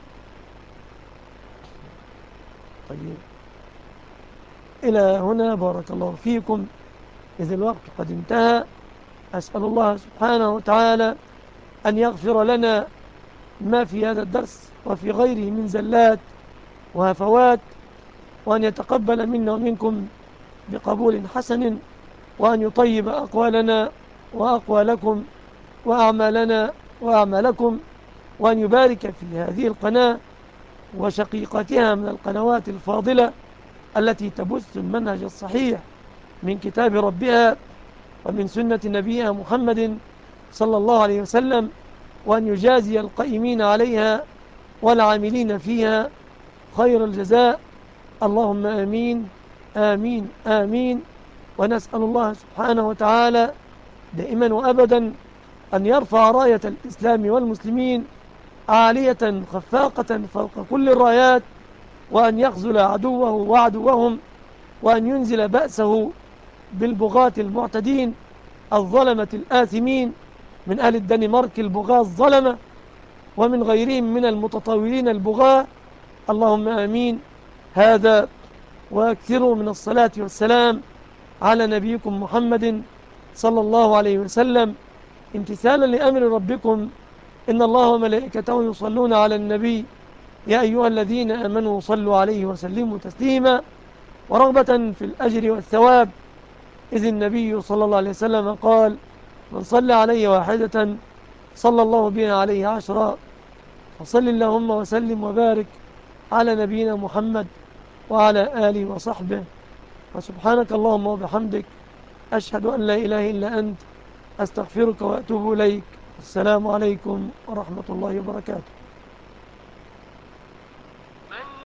طيب، إلى هنا بارك الله فيكم، إذا الوقت قد انتهى. أسأل الله سبحانه وتعالى أن يغفر لنا ما في هذا الدرس وفي غيره من زلات وهفوات، وأن يتقبل منا ومنكم بقبول حسن، وأن يطيب أقوالنا وأقوالكم وأعمالنا وأعمالكم، وأن يبارك في هذه القناة وشقيقتها من القنوات الفاضلة التي تبث المنهج الصحيح من كتاب ربها ومن سنة نبيها محمد صلى الله عليه وسلم، وأن يجازي القائمين عليها والعاملين فيها خير الجزاء. اللهم آمين آمين آمين. ونسأل الله سبحانه وتعالى دائما وأبدا أن يرفع راية الإسلام والمسلمين عالية خفاقة فوق كل الرايات، وأن يخذل عدوه وعدوهم، وأن ينزل بأسه بالبغاة المعتدين الظلمة الآثمين من أهل الدنمارك البغاة الظلمة، ومن غيرهم من المتطاولين البغاة. اللهم آمين. هذا وأكثروا من الصلاة والسلام على نبيكم محمد صلى الله عليه وسلم، امتثالا لأمر ربكم إن الله وملائكته يصلون على النبي يا أيها الذين آمنوا صلوا عليه وسلموا تسليما، ورغبة في الأجر والثواب، إذ النبي صلى الله عليه وسلم قال: من صلى علي واحدة صلى الله بها عليه عشرا. فصل اللهم وسلم وبارك على نبينا محمد وعلى آله وصحبه، وسبحانك اللهم وبحمدك، أشهد أن لا إله إلا أنت، أستغفرك وأتوب إليك. السلام عليكم ورحمة الله وبركاته.